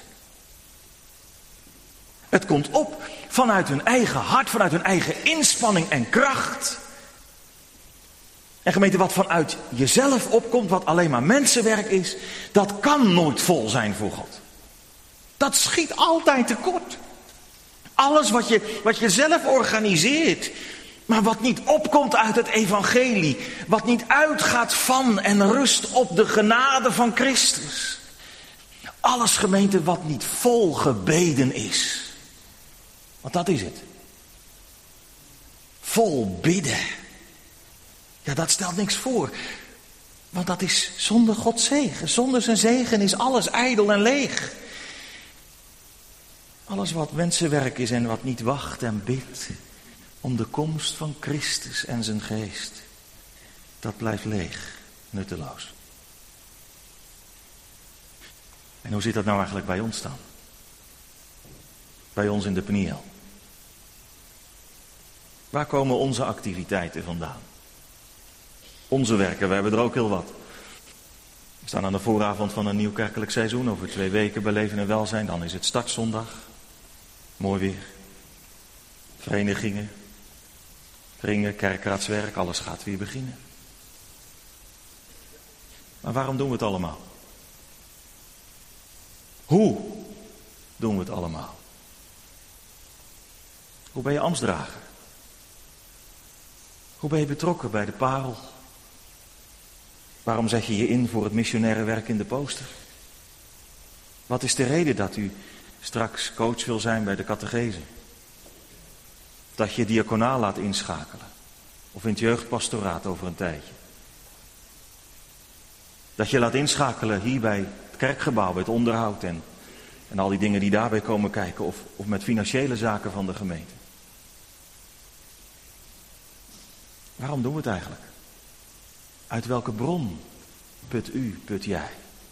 Het komt op vanuit hun eigen hart, vanuit hun eigen inspanning en kracht. En gemeente, wat vanuit jezelf opkomt, wat alleen maar mensenwerk is, dat kan nooit vol zijn voor God. Dat schiet altijd tekort. Alles wat je, wat je zelf organiseert, maar wat niet opkomt uit het evangelie, wat niet uitgaat van en rust op de genade van Christus. Alles, gemeente, wat niet vol gebeden is. Want dat is het. Vol bidden. Ja, dat stelt niks voor. Want dat is zonder Gods zegen. Zonder zijn zegen is alles ijdel en leeg. Alles wat mensenwerk is en wat niet wacht en bidt om de komst van Christus en zijn geest, dat blijft leeg, nutteloos. En hoe zit dat nou eigenlijk bij ons dan? Bij ons in de Peniel. Waar komen onze activiteiten vandaan? Onze werken, we hebben er ook heel wat. We staan aan de vooravond van een nieuw kerkelijk seizoen. Over twee weken bij Leven en Welzijn. Dan is het startzondag. Mooi weer. Verenigingen. Kringen, kerkraadswerk. Alles gaat weer beginnen. Maar waarom doen we het allemaal? Hoe doen we het allemaal? Hoe ben je ambtsdrager? Hoe ben je betrokken bij de parel? Waarom zet je je in voor het missionaire werk in de Pooster? Wat is de reden dat u straks coach wil zijn bij de catechese? Dat je diaconaal laat inschakelen? Of in het jeugdpastoraat over een tijdje? Dat je laat inschakelen hier bij het kerkgebouw, bij het onderhoud en En al die dingen die daarbij komen kijken, of, of met financiële zaken van de gemeente. Waarom doen we het eigenlijk? Uit welke bron put u, put jij?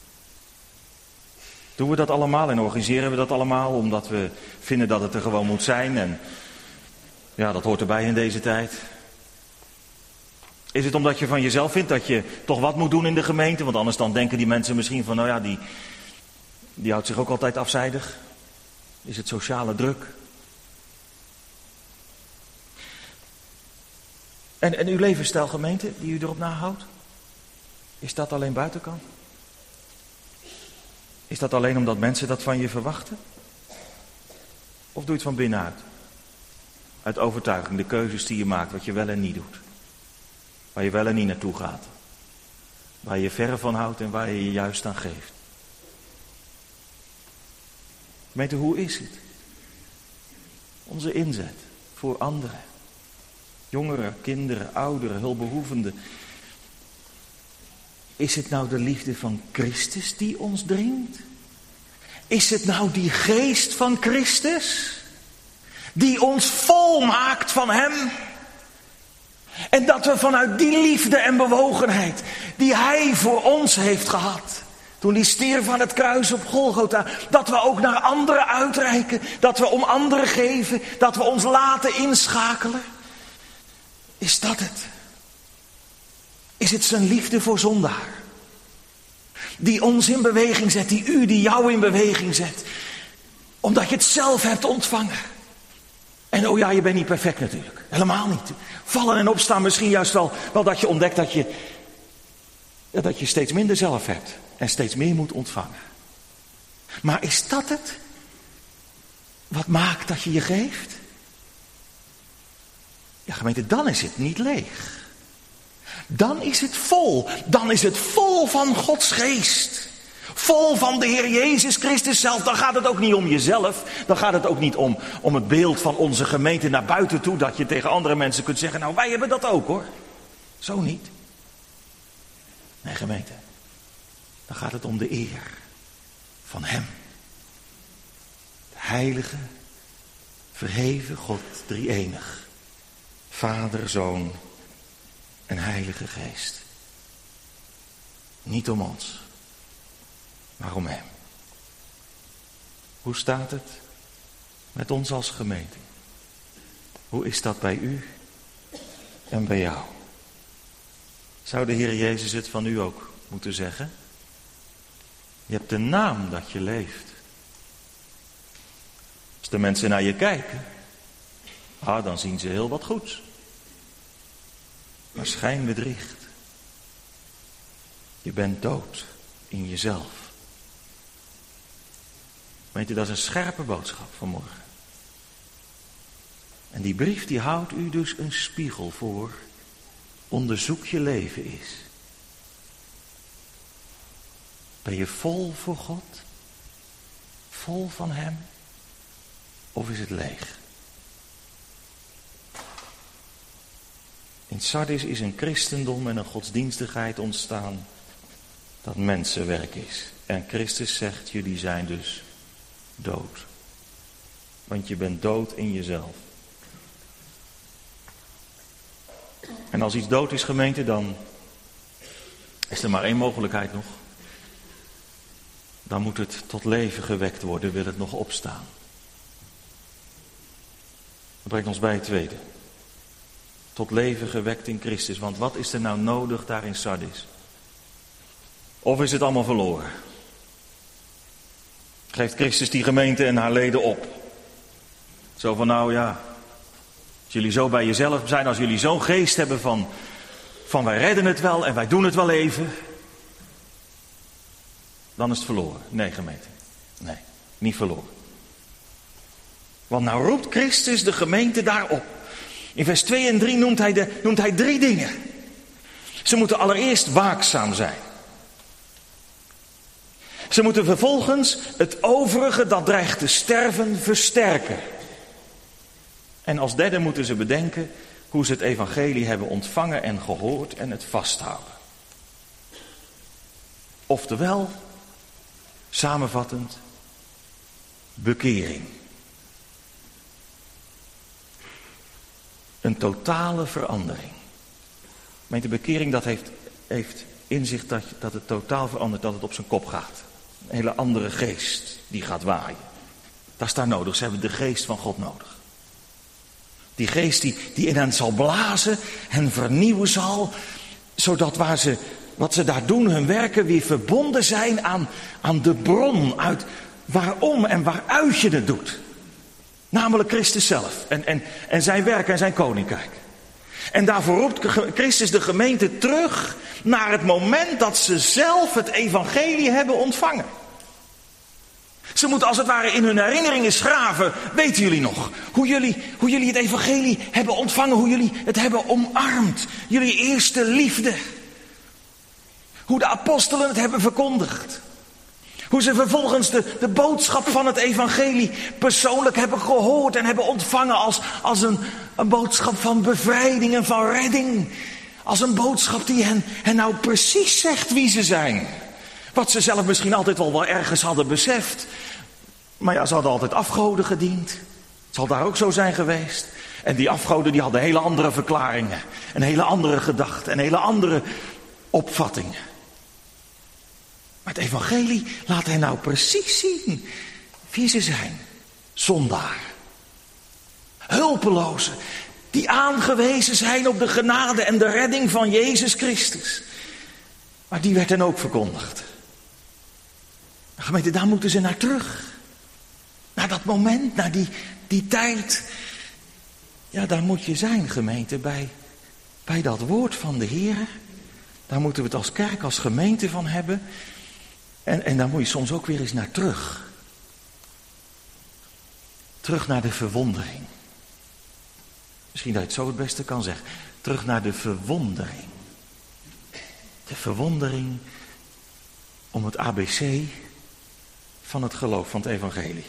Doen we dat allemaal en organiseren we dat allemaal omdat we vinden dat het er gewoon moet zijn en ja, dat hoort erbij in deze tijd? Is het omdat je van jezelf vindt dat je toch wat moet doen in de gemeente? Want anders dan denken die mensen misschien van, nou ja, die, die houdt zich ook altijd afzijdig. Is het sociale druk? En, en uw levensstijl gemeente, die u erop nahoudt? Is dat alleen buitenkant? Is dat alleen omdat mensen dat van je verwachten? Of doe je het van binnenuit? Uit overtuiging, de keuzes die je maakt, wat je wel en niet doet. Waar je wel en niet naartoe gaat. Waar je je verre van houdt en waar je je juist aan geeft. Gemeente, hoe is het? Onze inzet voor anderen. Jongeren, kinderen, ouderen, hulpbehoevenden. Is het nou de liefde van Christus die ons dringt? Is het nou die geest van Christus? Die ons vol maakt van Hem? En dat we vanuit die liefde en bewogenheid die Hij voor ons heeft gehad, toen Hij stierf aan het kruis op Golgotha, dat we ook naar anderen uitreiken, dat we om anderen geven, dat we ons laten inschakelen. Is dat het? Is het zijn liefde voor zondaar? Die ons in beweging zet, die u, die jou in beweging zet. Omdat je het zelf hebt ontvangen. En oh ja, je bent niet perfect natuurlijk. Helemaal niet. Vallen en opstaan misschien juist wel, wel dat je ontdekt dat je, ja, dat je steeds minder zelf hebt. En steeds meer moet ontvangen. Maar is dat het? Wat maakt dat je je geeft? Ja, gemeente, dan is het niet leeg. Dan is het vol. Dan is het vol van Gods geest. Vol van de Heer Jezus Christus zelf. Dan gaat het ook niet om jezelf. Dan gaat het ook niet om, om het beeld van onze gemeente naar buiten toe. Dat je tegen andere mensen kunt zeggen, nou wij hebben dat ook hoor. Zo niet. Nee, gemeente. Dan gaat het om de eer van Hem. De heilige, verheven God, drie-enig. Vader, Zoon en Heilige Geest. Niet om ons, maar om Hem. Hoe staat het met ons als gemeente? Hoe is dat bij u en bij jou? Zou de Heer Jezus het van u ook moeten zeggen? Je hebt de naam dat je leeft. Als de mensen naar je kijken, ah, dan zien ze heel wat goeds. Maar schijn bedriegt. Je bent dood in jezelf. Weet u, dat is een scherpe boodschap vanmorgen. En die brief die houdt u dus een spiegel voor. Onderzoek je leven is. Ben je vol voor God? Vol van Hem? Of is het leeg? In Sardis is een christendom en een godsdienstigheid ontstaan dat mensenwerk is. En Christus zegt, jullie zijn dus dood. Want je bent dood in jezelf. En als iets dood is, gemeente, dan is er maar één mogelijkheid nog. Dan moet het tot leven gewekt worden, wil het nog opstaan. Dat brengt ons bij het tweede. Tot leven gewekt in Christus. Want wat is er nou nodig daar in Sardis? Of is het allemaal verloren? Geeft Christus die gemeente en haar leden op? Zo van nou ja, als jullie zo bij jezelf zijn, als jullie zo'n geest hebben van, van wij redden het wel en wij doen het wel even, dan is het verloren. Nee, gemeente. Nee, niet verloren. Want nou roept Christus de gemeente daarop. In vers twee en drie noemt hij, de, noemt hij drie dingen. Ze moeten allereerst waakzaam zijn. Ze moeten vervolgens het overige dat dreigt te sterven versterken. En als derde moeten ze bedenken hoe ze het evangelie hebben ontvangen en gehoord en het vasthouden. Oftewel, samenvattend, bekering. Een totale verandering. Met de bekering dat heeft, heeft inzicht dat, dat het totaal verandert, dat het op zijn kop gaat. Een hele andere geest die gaat waaien. Dat is daar nodig. Ze hebben de geest van God nodig. Die geest die, die in hen zal blazen en vernieuwen zal, zodat waar ze, wat ze daar doen, hun werken, weer verbonden zijn aan, aan de bron uit waarom en waaruit je het doet. Namelijk Christus zelf en, en, en zijn werk en zijn koninkrijk. En daarvoor roept Christus de gemeente terug naar het moment dat ze zelf het evangelie hebben ontvangen. Ze moeten als het ware in hun herinneringen schraven. Weten jullie nog hoe jullie, hoe jullie het evangelie hebben ontvangen? Hoe jullie het hebben omarmd? Jullie eerste liefde. Hoe de apostelen het hebben verkondigd. Hoe ze vervolgens de, de boodschap van het evangelie persoonlijk hebben gehoord en hebben ontvangen als, als een, een boodschap van bevrijding en van redding. Als een boodschap die hen, hen nou precies zegt wie ze zijn. Wat ze zelf misschien altijd wel, wel ergens hadden beseft. Maar ja, ze hadden altijd afgoden gediend. Het zal daar ook zo zijn geweest. En die afgoden die hadden hele andere verklaringen. Een hele andere gedachten. En hele andere opvattingen. Maar het evangelie laat hen nou precies zien wie ze zijn. Zondaar. Hulpelozen. Die aangewezen zijn op de genade en de redding van Jezus Christus. Maar die werd hen ook verkondigd. Gemeente, daar moeten ze naar terug. Naar dat moment, naar die, die tijd. Ja, daar moet je zijn, gemeente, bij, bij dat woord van de Heer. Daar moeten we het als kerk, als gemeente van hebben. En, en daar moet je soms ook weer eens naar terug. Terug naar de verwondering. Misschien dat je het zo het beste kan zeggen. Terug naar de verwondering. De verwondering om het A B C van het geloof van het evangelie.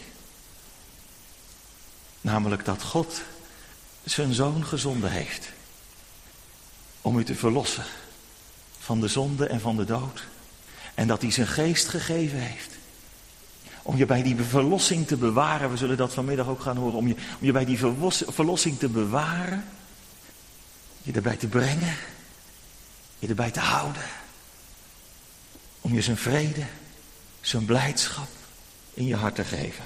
Namelijk dat God zijn zoon gezonden heeft. Om u te verlossen van de zonde en van de dood. En dat hij zijn geest gegeven heeft. Om je bij die verlossing te bewaren. We zullen dat vanmiddag ook gaan horen. Om je, om je bij die verlossing te bewaren. Je erbij te brengen. Je erbij te houden. Om je zijn vrede, zijn blijdschap in je hart te geven.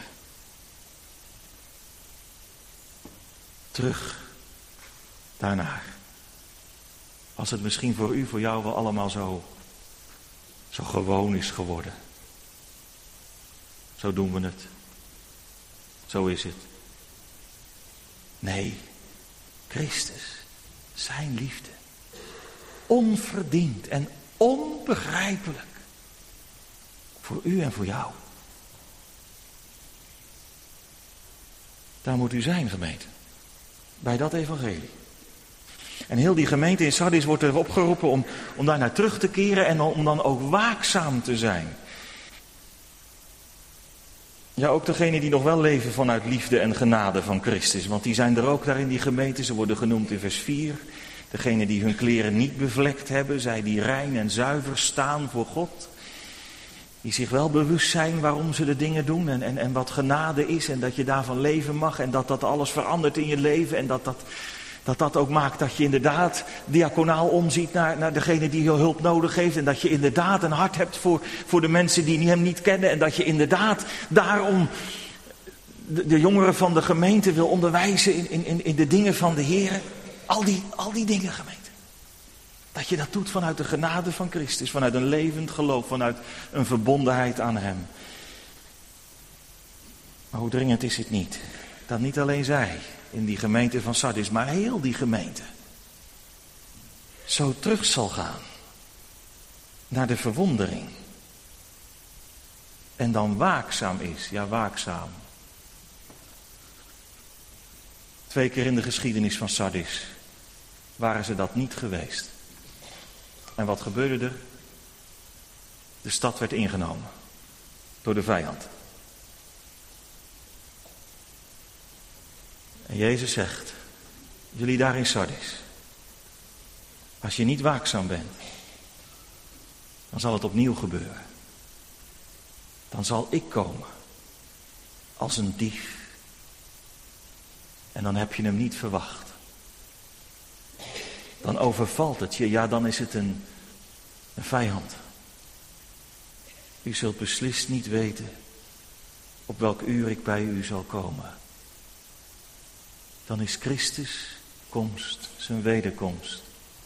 Terug daarnaar. Als het misschien voor u, voor jou wel allemaal zo, zo gewoon is geworden. Zo doen we het. Zo is het. Nee, Christus, zijn liefde. Onverdiend en onbegrijpelijk. Voor u en voor jou. Daar moet u zijn, gemeente. Bij dat evangelie. En heel die gemeente in Sardis wordt er opgeroepen om, om daar naar terug te keren en om dan ook waakzaam te zijn. Ja, ook degenen die nog wel leven vanuit liefde en genade van Christus. Want die zijn er ook daar in die gemeente. Ze worden genoemd in vers vier. Degenen die hun kleren niet bevlekt hebben. Zij die rein en zuiver staan voor God. Die zich wel bewust zijn waarom ze de dingen doen. En, en, en wat genade is. En dat je daarvan leven mag. En dat dat alles verandert in je leven. En dat dat, dat, dat ook maakt dat je inderdaad diaconaal omziet naar, naar degene die je hulp nodig heeft. En dat je inderdaad een hart hebt voor, voor de mensen die hem niet kennen. En dat je inderdaad daarom de, de jongeren van de gemeente wil onderwijzen in, in, in de dingen van de Heer. Al die, al die dingen, gemeente. Dat je dat doet vanuit de genade van Christus. Vanuit een levend geloof. Vanuit een verbondenheid aan hem. Maar hoe dringend is het niet? Dat niet alleen zij in die gemeente van Sardis. Maar heel die gemeente. Zo terug zal gaan. Naar de verwondering. En dan waakzaam is. Ja, waakzaam. Twee keer in de geschiedenis van Sardis waren ze dat niet geweest. En wat gebeurde er? De stad werd ingenomen door de vijand. En Jezus zegt, jullie daar in Sardis, als je niet waakzaam bent, dan zal het opnieuw gebeuren. Dan zal ik komen als een dief. En dan heb je hem niet verwacht. Dan overvalt het je, ja, dan is het een, een vijand. U zult beslist niet weten op welk uur ik bij u zal komen. Dan is Christus komst, zijn wederkomst.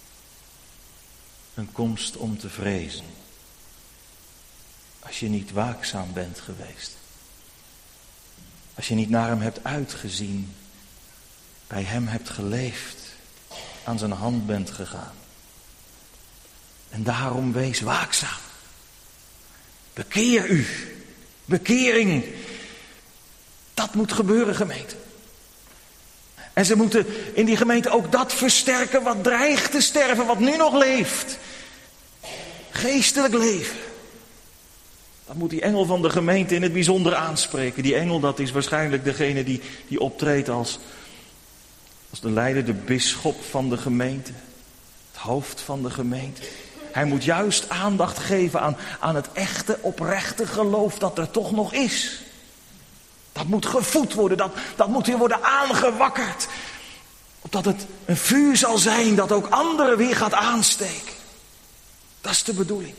Een komst om te vrezen. Als je niet waakzaam bent geweest. Als je niet naar hem hebt uitgezien. Bij hem hebt geleefd. Aan zijn hand bent gegaan. En daarom wees waakzaam. Bekeer u. Bekering. Dat moet gebeuren, gemeente. En ze moeten in die gemeente ook dat versterken wat dreigt te sterven, wat nu nog leeft. Geestelijk leven. Dat moet die engel van de gemeente in het bijzonder aanspreken. Die engel, dat is waarschijnlijk degene die, die optreedt als, als de leider, de bisschop van de gemeente. Het hoofd van de gemeente. Hij moet juist aandacht geven aan, aan het echte, oprechte geloof dat er toch nog is. Dat moet gevoed worden, dat, dat moet weer worden aangewakkerd. Opdat het een vuur zal zijn dat ook anderen weer gaat aansteken. Dat is de bedoeling.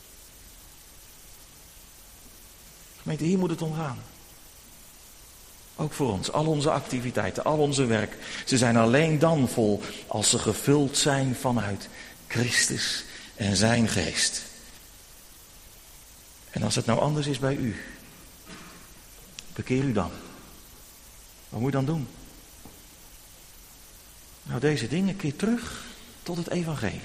Gemeente, hier moet het om gaan. Ook voor ons, al onze activiteiten, al onze werk. Ze zijn alleen dan vol als ze gevuld zijn vanuit Christus en zijn geest. En als het nou anders is bij u, bekeer u dan. Wat moet je dan doen? Nou, deze dingen keer terug tot het evangelie.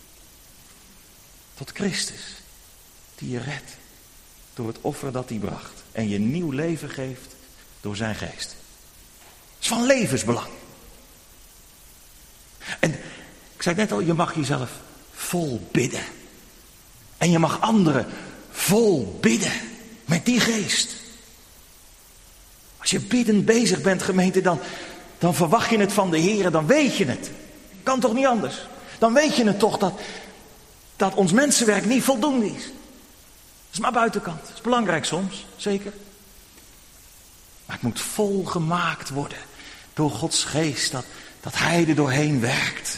Tot Christus, die je redt door het offer dat hij bracht. En je nieuw leven geeft door zijn geest. Het is van levensbelang. En ik zei net al, je mag jezelf vol bidden. En je mag anderen vol bidden met die geest. Als je biddend bezig bent, gemeente, dan, dan verwacht je het van de Heer, dan weet je het. Kan toch niet anders? Dan weet je het toch dat, dat ons mensenwerk niet voldoende is. Dat is maar buitenkant. Dat is belangrijk soms, zeker. Maar het moet volgemaakt worden door Gods geest, dat, dat Hij er doorheen werkt.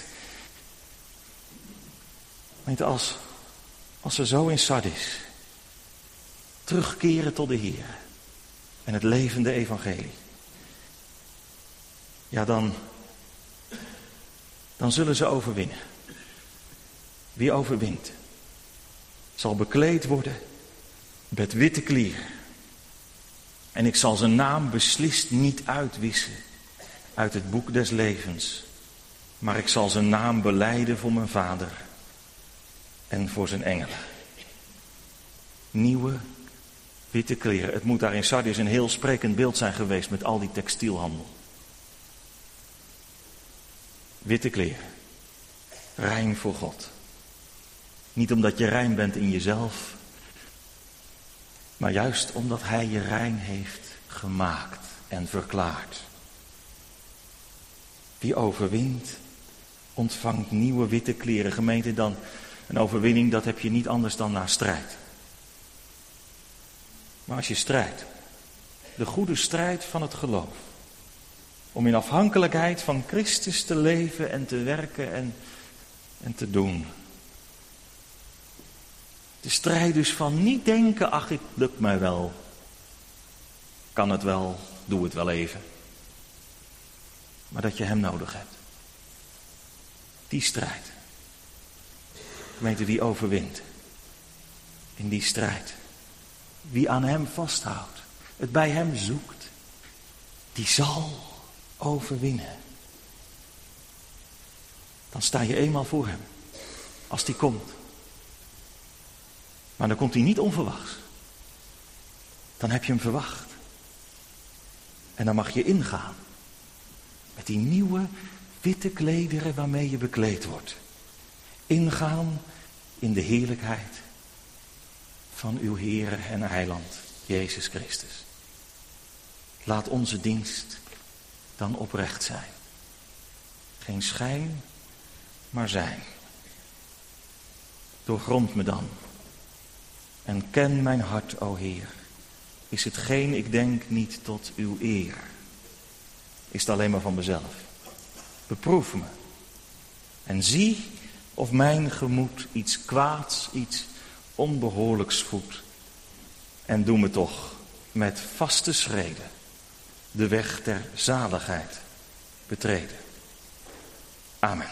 Gemeente, als, als we zo in Sardis terugkeren tot de Heer en het levende evangelie, ja, dan, dan zullen ze overwinnen. Wie overwint, zal bekleed worden met witte kleren. En ik zal zijn naam beslist niet uitwissen uit het boek des levens. Maar ik zal zijn naam belijden voor mijn Vader en voor zijn engelen. Nieuwe witte kleren. Het moet daar in Sardis een heel sprekend beeld zijn geweest met al die textielhandel. Witte kleren. Rein voor God. Niet omdat je rein bent in jezelf, maar juist omdat Hij je rein heeft gemaakt en verklaard. Wie overwint, ontvangt nieuwe witte kleren. Gemeente, dan een overwinning, dat heb je niet anders dan na strijd. Maar als je strijdt, de goede strijd van het geloof, om in afhankelijkheid van Christus te leven en te werken en, en te doen. De strijd dus van niet denken, ach, het lukt mij wel. Kan het wel, doe het wel even. Maar dat je hem nodig hebt. Die strijd. Gemeente, wie overwint in die strijd. Wie aan hem vasthoudt, het bij hem zoekt, die zal overwinnen. Dan sta je eenmaal voor hem, als die komt. Maar dan komt hij niet onverwachts. Dan heb je hem verwacht. En dan mag je ingaan. Met die nieuwe witte klederen waarmee je bekleed wordt. Ingaan in de heerlijkheid van uw Heere en Heiland, Jezus Christus. Laat onze dienst dan oprecht zijn. Geen schijn, maar zijn. Doorgrond me dan. En ken mijn hart, o Heer. is hetgeen ik denk niet tot uw eer? Is het alleen maar van mezelf? Beproef me. En zie of mijn gemoed iets kwaads, iets onbehoorlijks voedt. En doe me toch met vaste schreden de weg ter zaligheid betreden. Amen.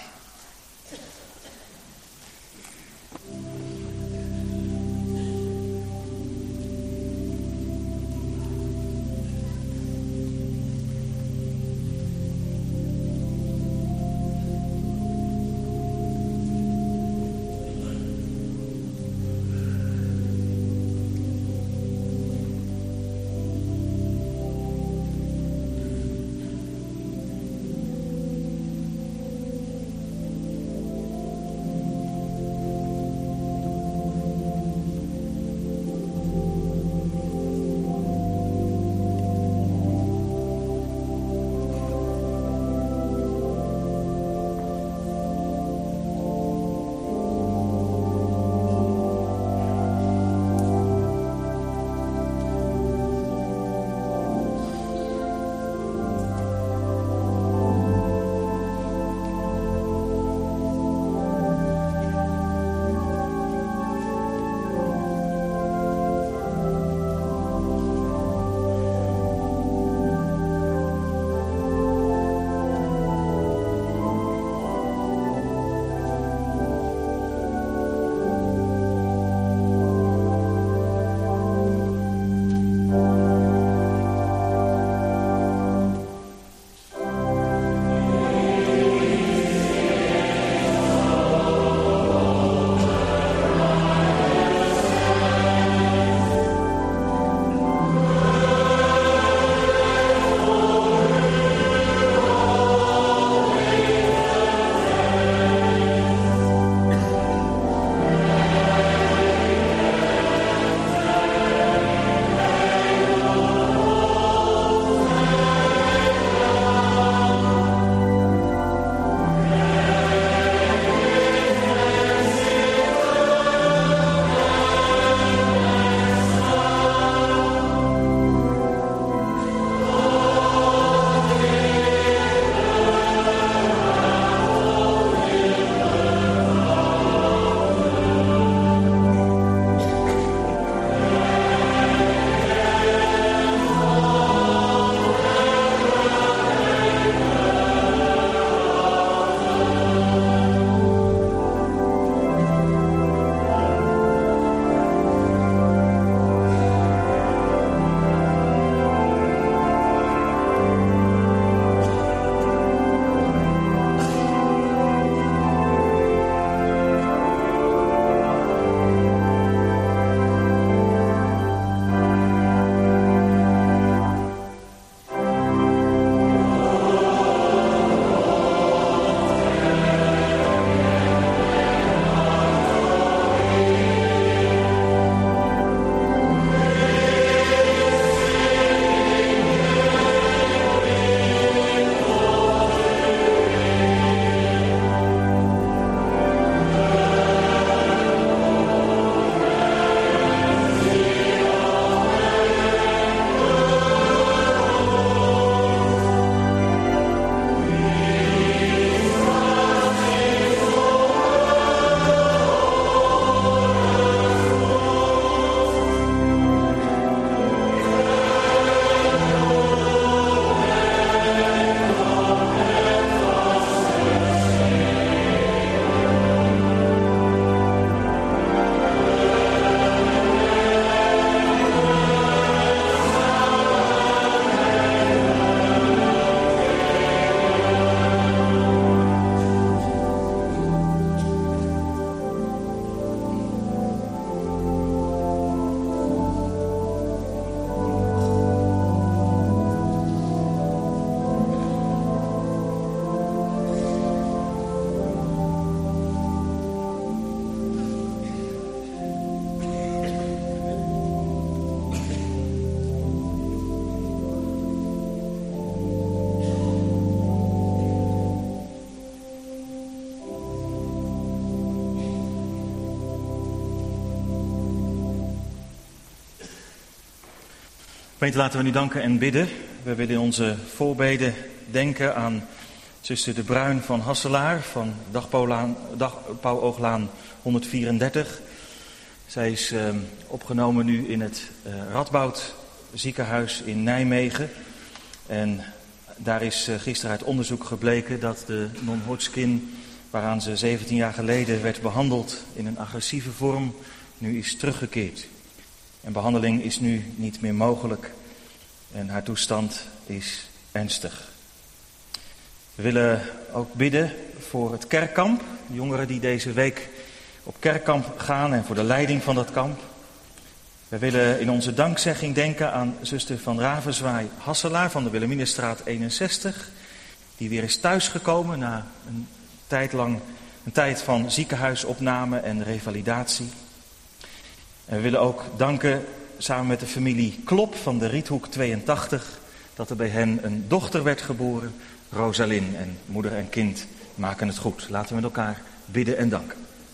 Gemeente, laten we nu danken en bidden. We willen in onze voorbeden denken aan zuster De Bruin van Hasselaar van Dagpauwooglaan honderdvierendertig. Zij is uh, opgenomen nu in het uh, Radboud ziekenhuis in Nijmegen. En daar is uh, gisteren uit onderzoek gebleken dat de non-Hodgkin, waaraan ze zeventien jaar geleden werd behandeld in een agressieve vorm, nu is teruggekeerd. En behandeling is nu niet meer mogelijk en haar toestand is ernstig. We willen ook bidden voor het kerkkamp, de jongeren die deze week op kerkkamp gaan en voor de leiding van dat kamp. We willen in onze dankzegging denken aan zuster van Ravenzwaai Hasselaar van de Wilhelminastraat eenenzestig, die weer is thuisgekomen na een tijd lang, een tijd van ziekenhuisopname en revalidatie. En we willen ook danken samen met de familie Klop van de Riethoek tweeëntachtig dat er bij hen een dochter werd geboren, Rosalyn. En moeder en kind maken het goed. Laten we met elkaar bidden en danken.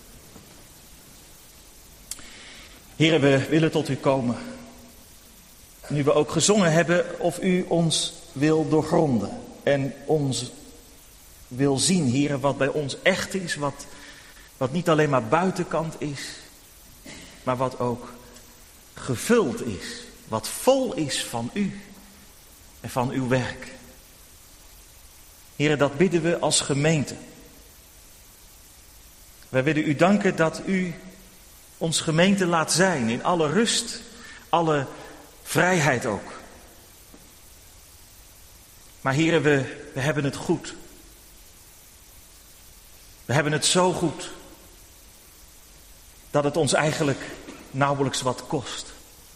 Heren, we willen tot u komen. Nu we ook gezongen hebben of u ons wil doorgronden en ons wil zien, heren, wat bij ons echt is, wat, wat niet alleen maar buitenkant is, maar wat ook gevuld is, wat vol is van u en van uw werk. Heren, dat bidden we als gemeente. Wij willen u danken dat u ons gemeente laat zijn in alle rust, alle vrijheid ook. Maar heren, we, we hebben het goed. We hebben het zo goed dat het ons eigenlijk nauwelijks wat kost.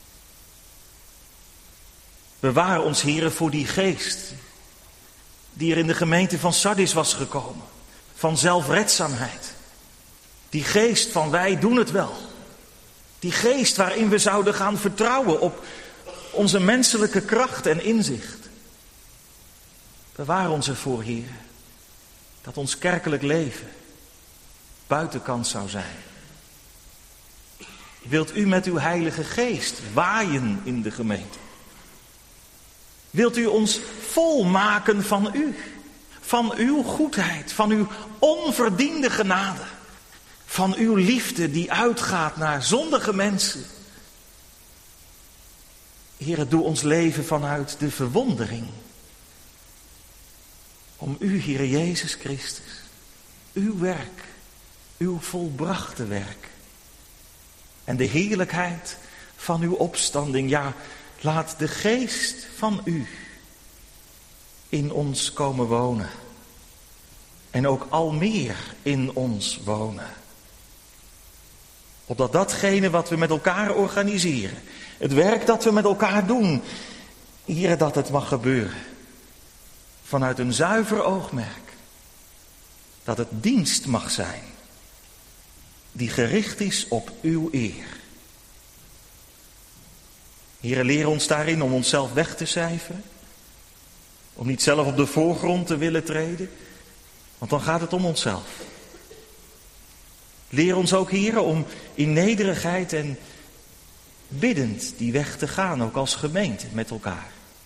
Bewaar ons, heren, voor die geest die er in de gemeente van Sardis was gekomen, van zelfredzaamheid. Die geest van wij doen het wel. Die geest waarin we zouden gaan vertrouwen op onze menselijke kracht en inzicht. Bewaar ons ervoor, heren, dat ons kerkelijk leven buitenkant zou zijn. Wilt u met uw heilige geest waaien in de gemeente? Wilt u ons volmaken van u, van uw goedheid, van uw onverdiende genade, van uw liefde die uitgaat naar zondige mensen? Heere, doe ons leven vanuit de verwondering om u, Heere Jezus Christus, uw werk, uw volbrachte werk en de heerlijkheid van uw opstanding. Ja, laat de geest van u in ons komen wonen en ook al meer in ons wonen. Opdat datgene wat we met elkaar organiseren, het werk dat we met elkaar doen, Heere, dat het mag gebeuren vanuit een zuiver oogmerk. Dat het dienst mag zijn die gericht is op uw eer. Heere, leer ons daarin om onszelf weg te cijferen. Om niet zelf op de voorgrond te willen treden. Want dan gaat het om onszelf. Leer ons ook, Heere, om in nederigheid en biddend die weg te gaan. Ook als gemeente met elkaar.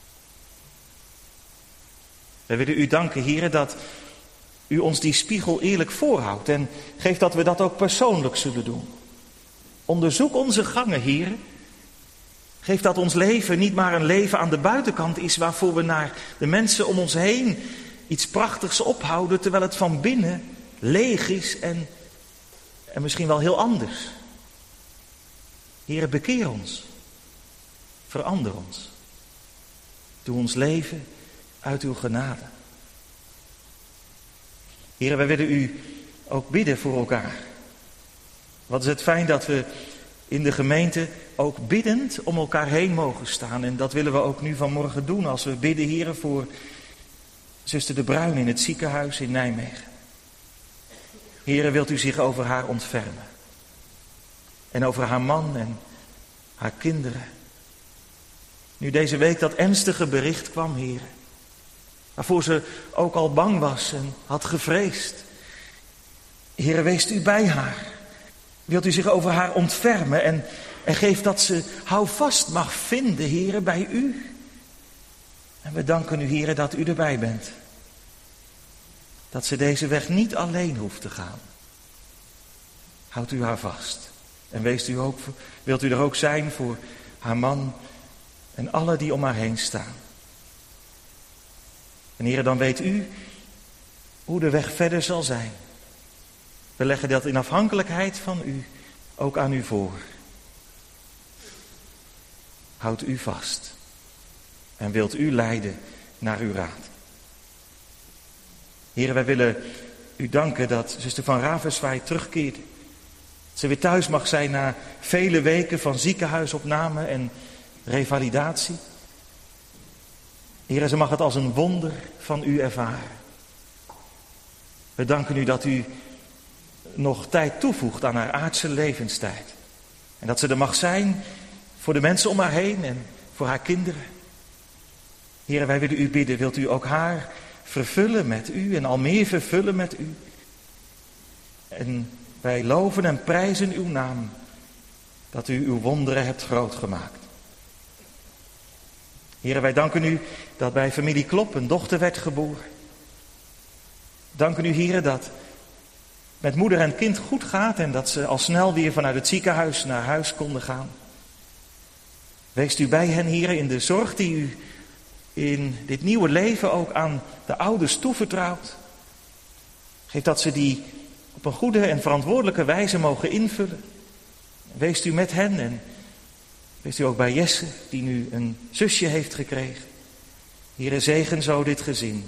We willen u danken, Heere, dat u ons die spiegel eerlijk voorhoudt. En geef dat we dat ook persoonlijk zullen doen. Onderzoek onze gangen, Heere. Geef dat ons leven niet maar een leven aan de buitenkant is, waarvoor we naar de mensen om ons heen iets prachtigs ophouden, terwijl het van binnen leeg is en, en misschien wel heel anders. Heere, bekeer ons. Verander ons. Doe ons leven uit uw genade. Heere, wij willen u ook bidden voor elkaar. Wat is het fijn dat we in de gemeente ook biddend om elkaar heen mogen staan. En dat willen we ook nu vanmorgen doen als we bidden, Heere, voor zuster De Bruin in het ziekenhuis in Nijmegen. Heere, wilt u zich over haar ontfermen. En over haar man en haar kinderen. Nu deze week dat ernstige bericht kwam, Heere, waarvoor ze ook al bang was en had gevreesd. Heere, wees u bij haar. Wilt u zich over haar ontfermen en En geef dat ze houvast mag vinden, Heere, bij u. En we danken u, Heere, dat u erbij bent. Dat ze deze weg niet alleen hoeft te gaan. Houdt u haar vast. En wees u ook, wilt u er ook zijn voor haar man en alle die om haar heen staan. En Heere, dan weet u hoe de weg verder zal zijn. We leggen dat in afhankelijkheid van u ook aan u voor. Houdt u vast. En wilt u leiden naar uw raad. Heere, wij willen u danken dat zuster van Ravenswaaij terugkeerde. Dat ze weer thuis mag zijn na vele weken van ziekenhuisopname en revalidatie. Heere, ze mag het als een wonder van u ervaren. We danken u dat u nog tijd toevoegt aan haar aardse levenstijd. En dat ze er mag zijn voor de mensen om haar heen en voor haar kinderen. Heere, wij willen u bidden, wilt u ook haar vervullen met u en al meer vervullen met u. En wij loven en prijzen uw naam, dat u uw wonderen hebt groot gemaakt. Heere, wij danken u dat bij familie Klop een dochter werd geboren. Danken u, Heere, dat met moeder en kind goed gaat en dat ze al snel weer vanuit het ziekenhuis naar huis konden gaan. Wees u bij hen, Heere, in de zorg die u in dit nieuwe leven ook aan de ouders toevertrouwt. Geef dat ze die op een goede en verantwoordelijke wijze mogen invullen. Wees u met hen en wees u ook bij Jesse, die nu een zusje heeft gekregen. Heere, zegen zo dit gezin.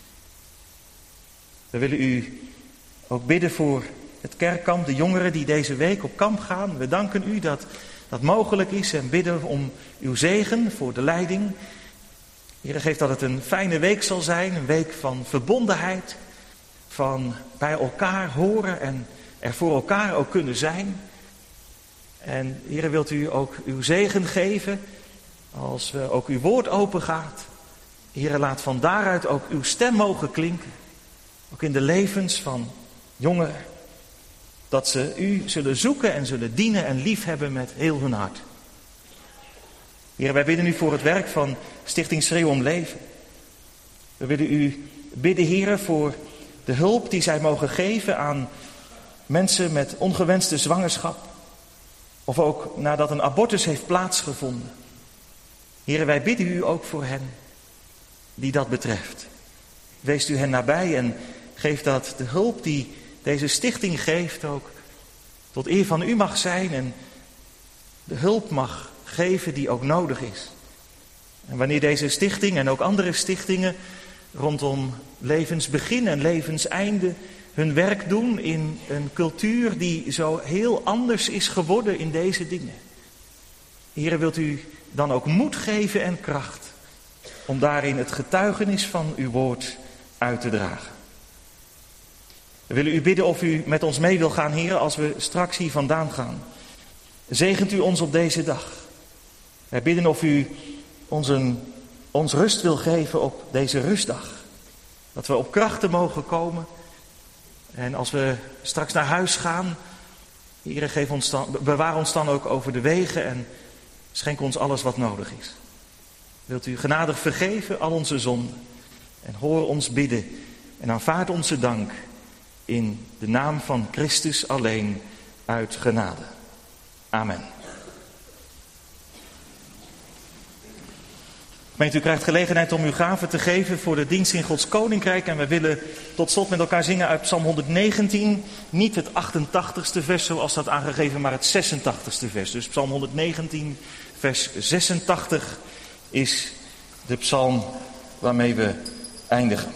We willen u ook bidden voor het kerkkamp, de jongeren die deze week op kamp gaan. We danken u dat dat mogelijk is en bidden om uw zegen voor de leiding. Heere, geef dat het een fijne week zal zijn, een week van verbondenheid, van bij elkaar horen en er voor elkaar ook kunnen zijn. En Heere, wilt u ook uw zegen geven als we ook uw woord open gaat. Heere, laat van daaruit ook uw stem mogen klinken. Ook in de levens van jongeren. Dat ze u zullen zoeken en zullen dienen en liefhebben met heel hun hart. Heere, wij bidden u voor het werk van Stichting Schreeuw om Leven. We willen u bidden, Heere, voor de hulp die zij mogen geven aan mensen met ongewenste zwangerschap. Of ook nadat een abortus heeft plaatsgevonden. Heere, wij bidden u ook voor hen die dat betreft. Wees u hen nabij en geef dat de hulp die deze stichting geeft ook tot eer van u mag zijn en de hulp mag geven die ook nodig is. En wanneer deze stichting en ook andere stichtingen rondom levensbegin en levenseinde hun werk doen in een cultuur die zo heel anders is geworden in deze dingen. Heere, wilt u dan ook moed geven en kracht om daarin het getuigenis van uw woord uit te dragen. We willen u bidden of u met ons mee wil gaan, Heere, als we straks hier vandaan gaan. Zegent u ons op deze dag. Wij bidden of u ons, een, ons rust wil geven op deze rustdag. Dat we op krachten mogen komen. En als we straks naar huis gaan, Heere, geef ons dan, bewaar ons dan ook over de wegen en schenk ons alles wat nodig is. Wilt u genadig vergeven al onze zonden en hoor ons bidden en aanvaard onze dank in de naam van Christus alleen uit genade. Amen. Gemeente, u krijgt gelegenheid om uw gaven te geven voor de dienst in Gods Koninkrijk. En we willen tot slot met elkaar zingen uit Psalm honderdnegentien. Niet het achtentachtigste vers zoals staat aangegeven, maar het zesentachtigste vers. Dus Psalm honderdnegentien, vers zesentachtig is de psalm waarmee we eindigen.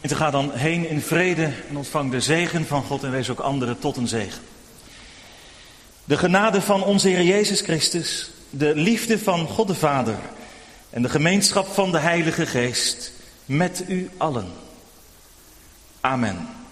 En ga dan heen in vrede en ontvang de zegen van God en wees ook anderen tot een zegen. De genade van onze Heer Jezus Christus, de liefde van God de Vader en de gemeenschap van de Heilige Geest met u allen. Amen.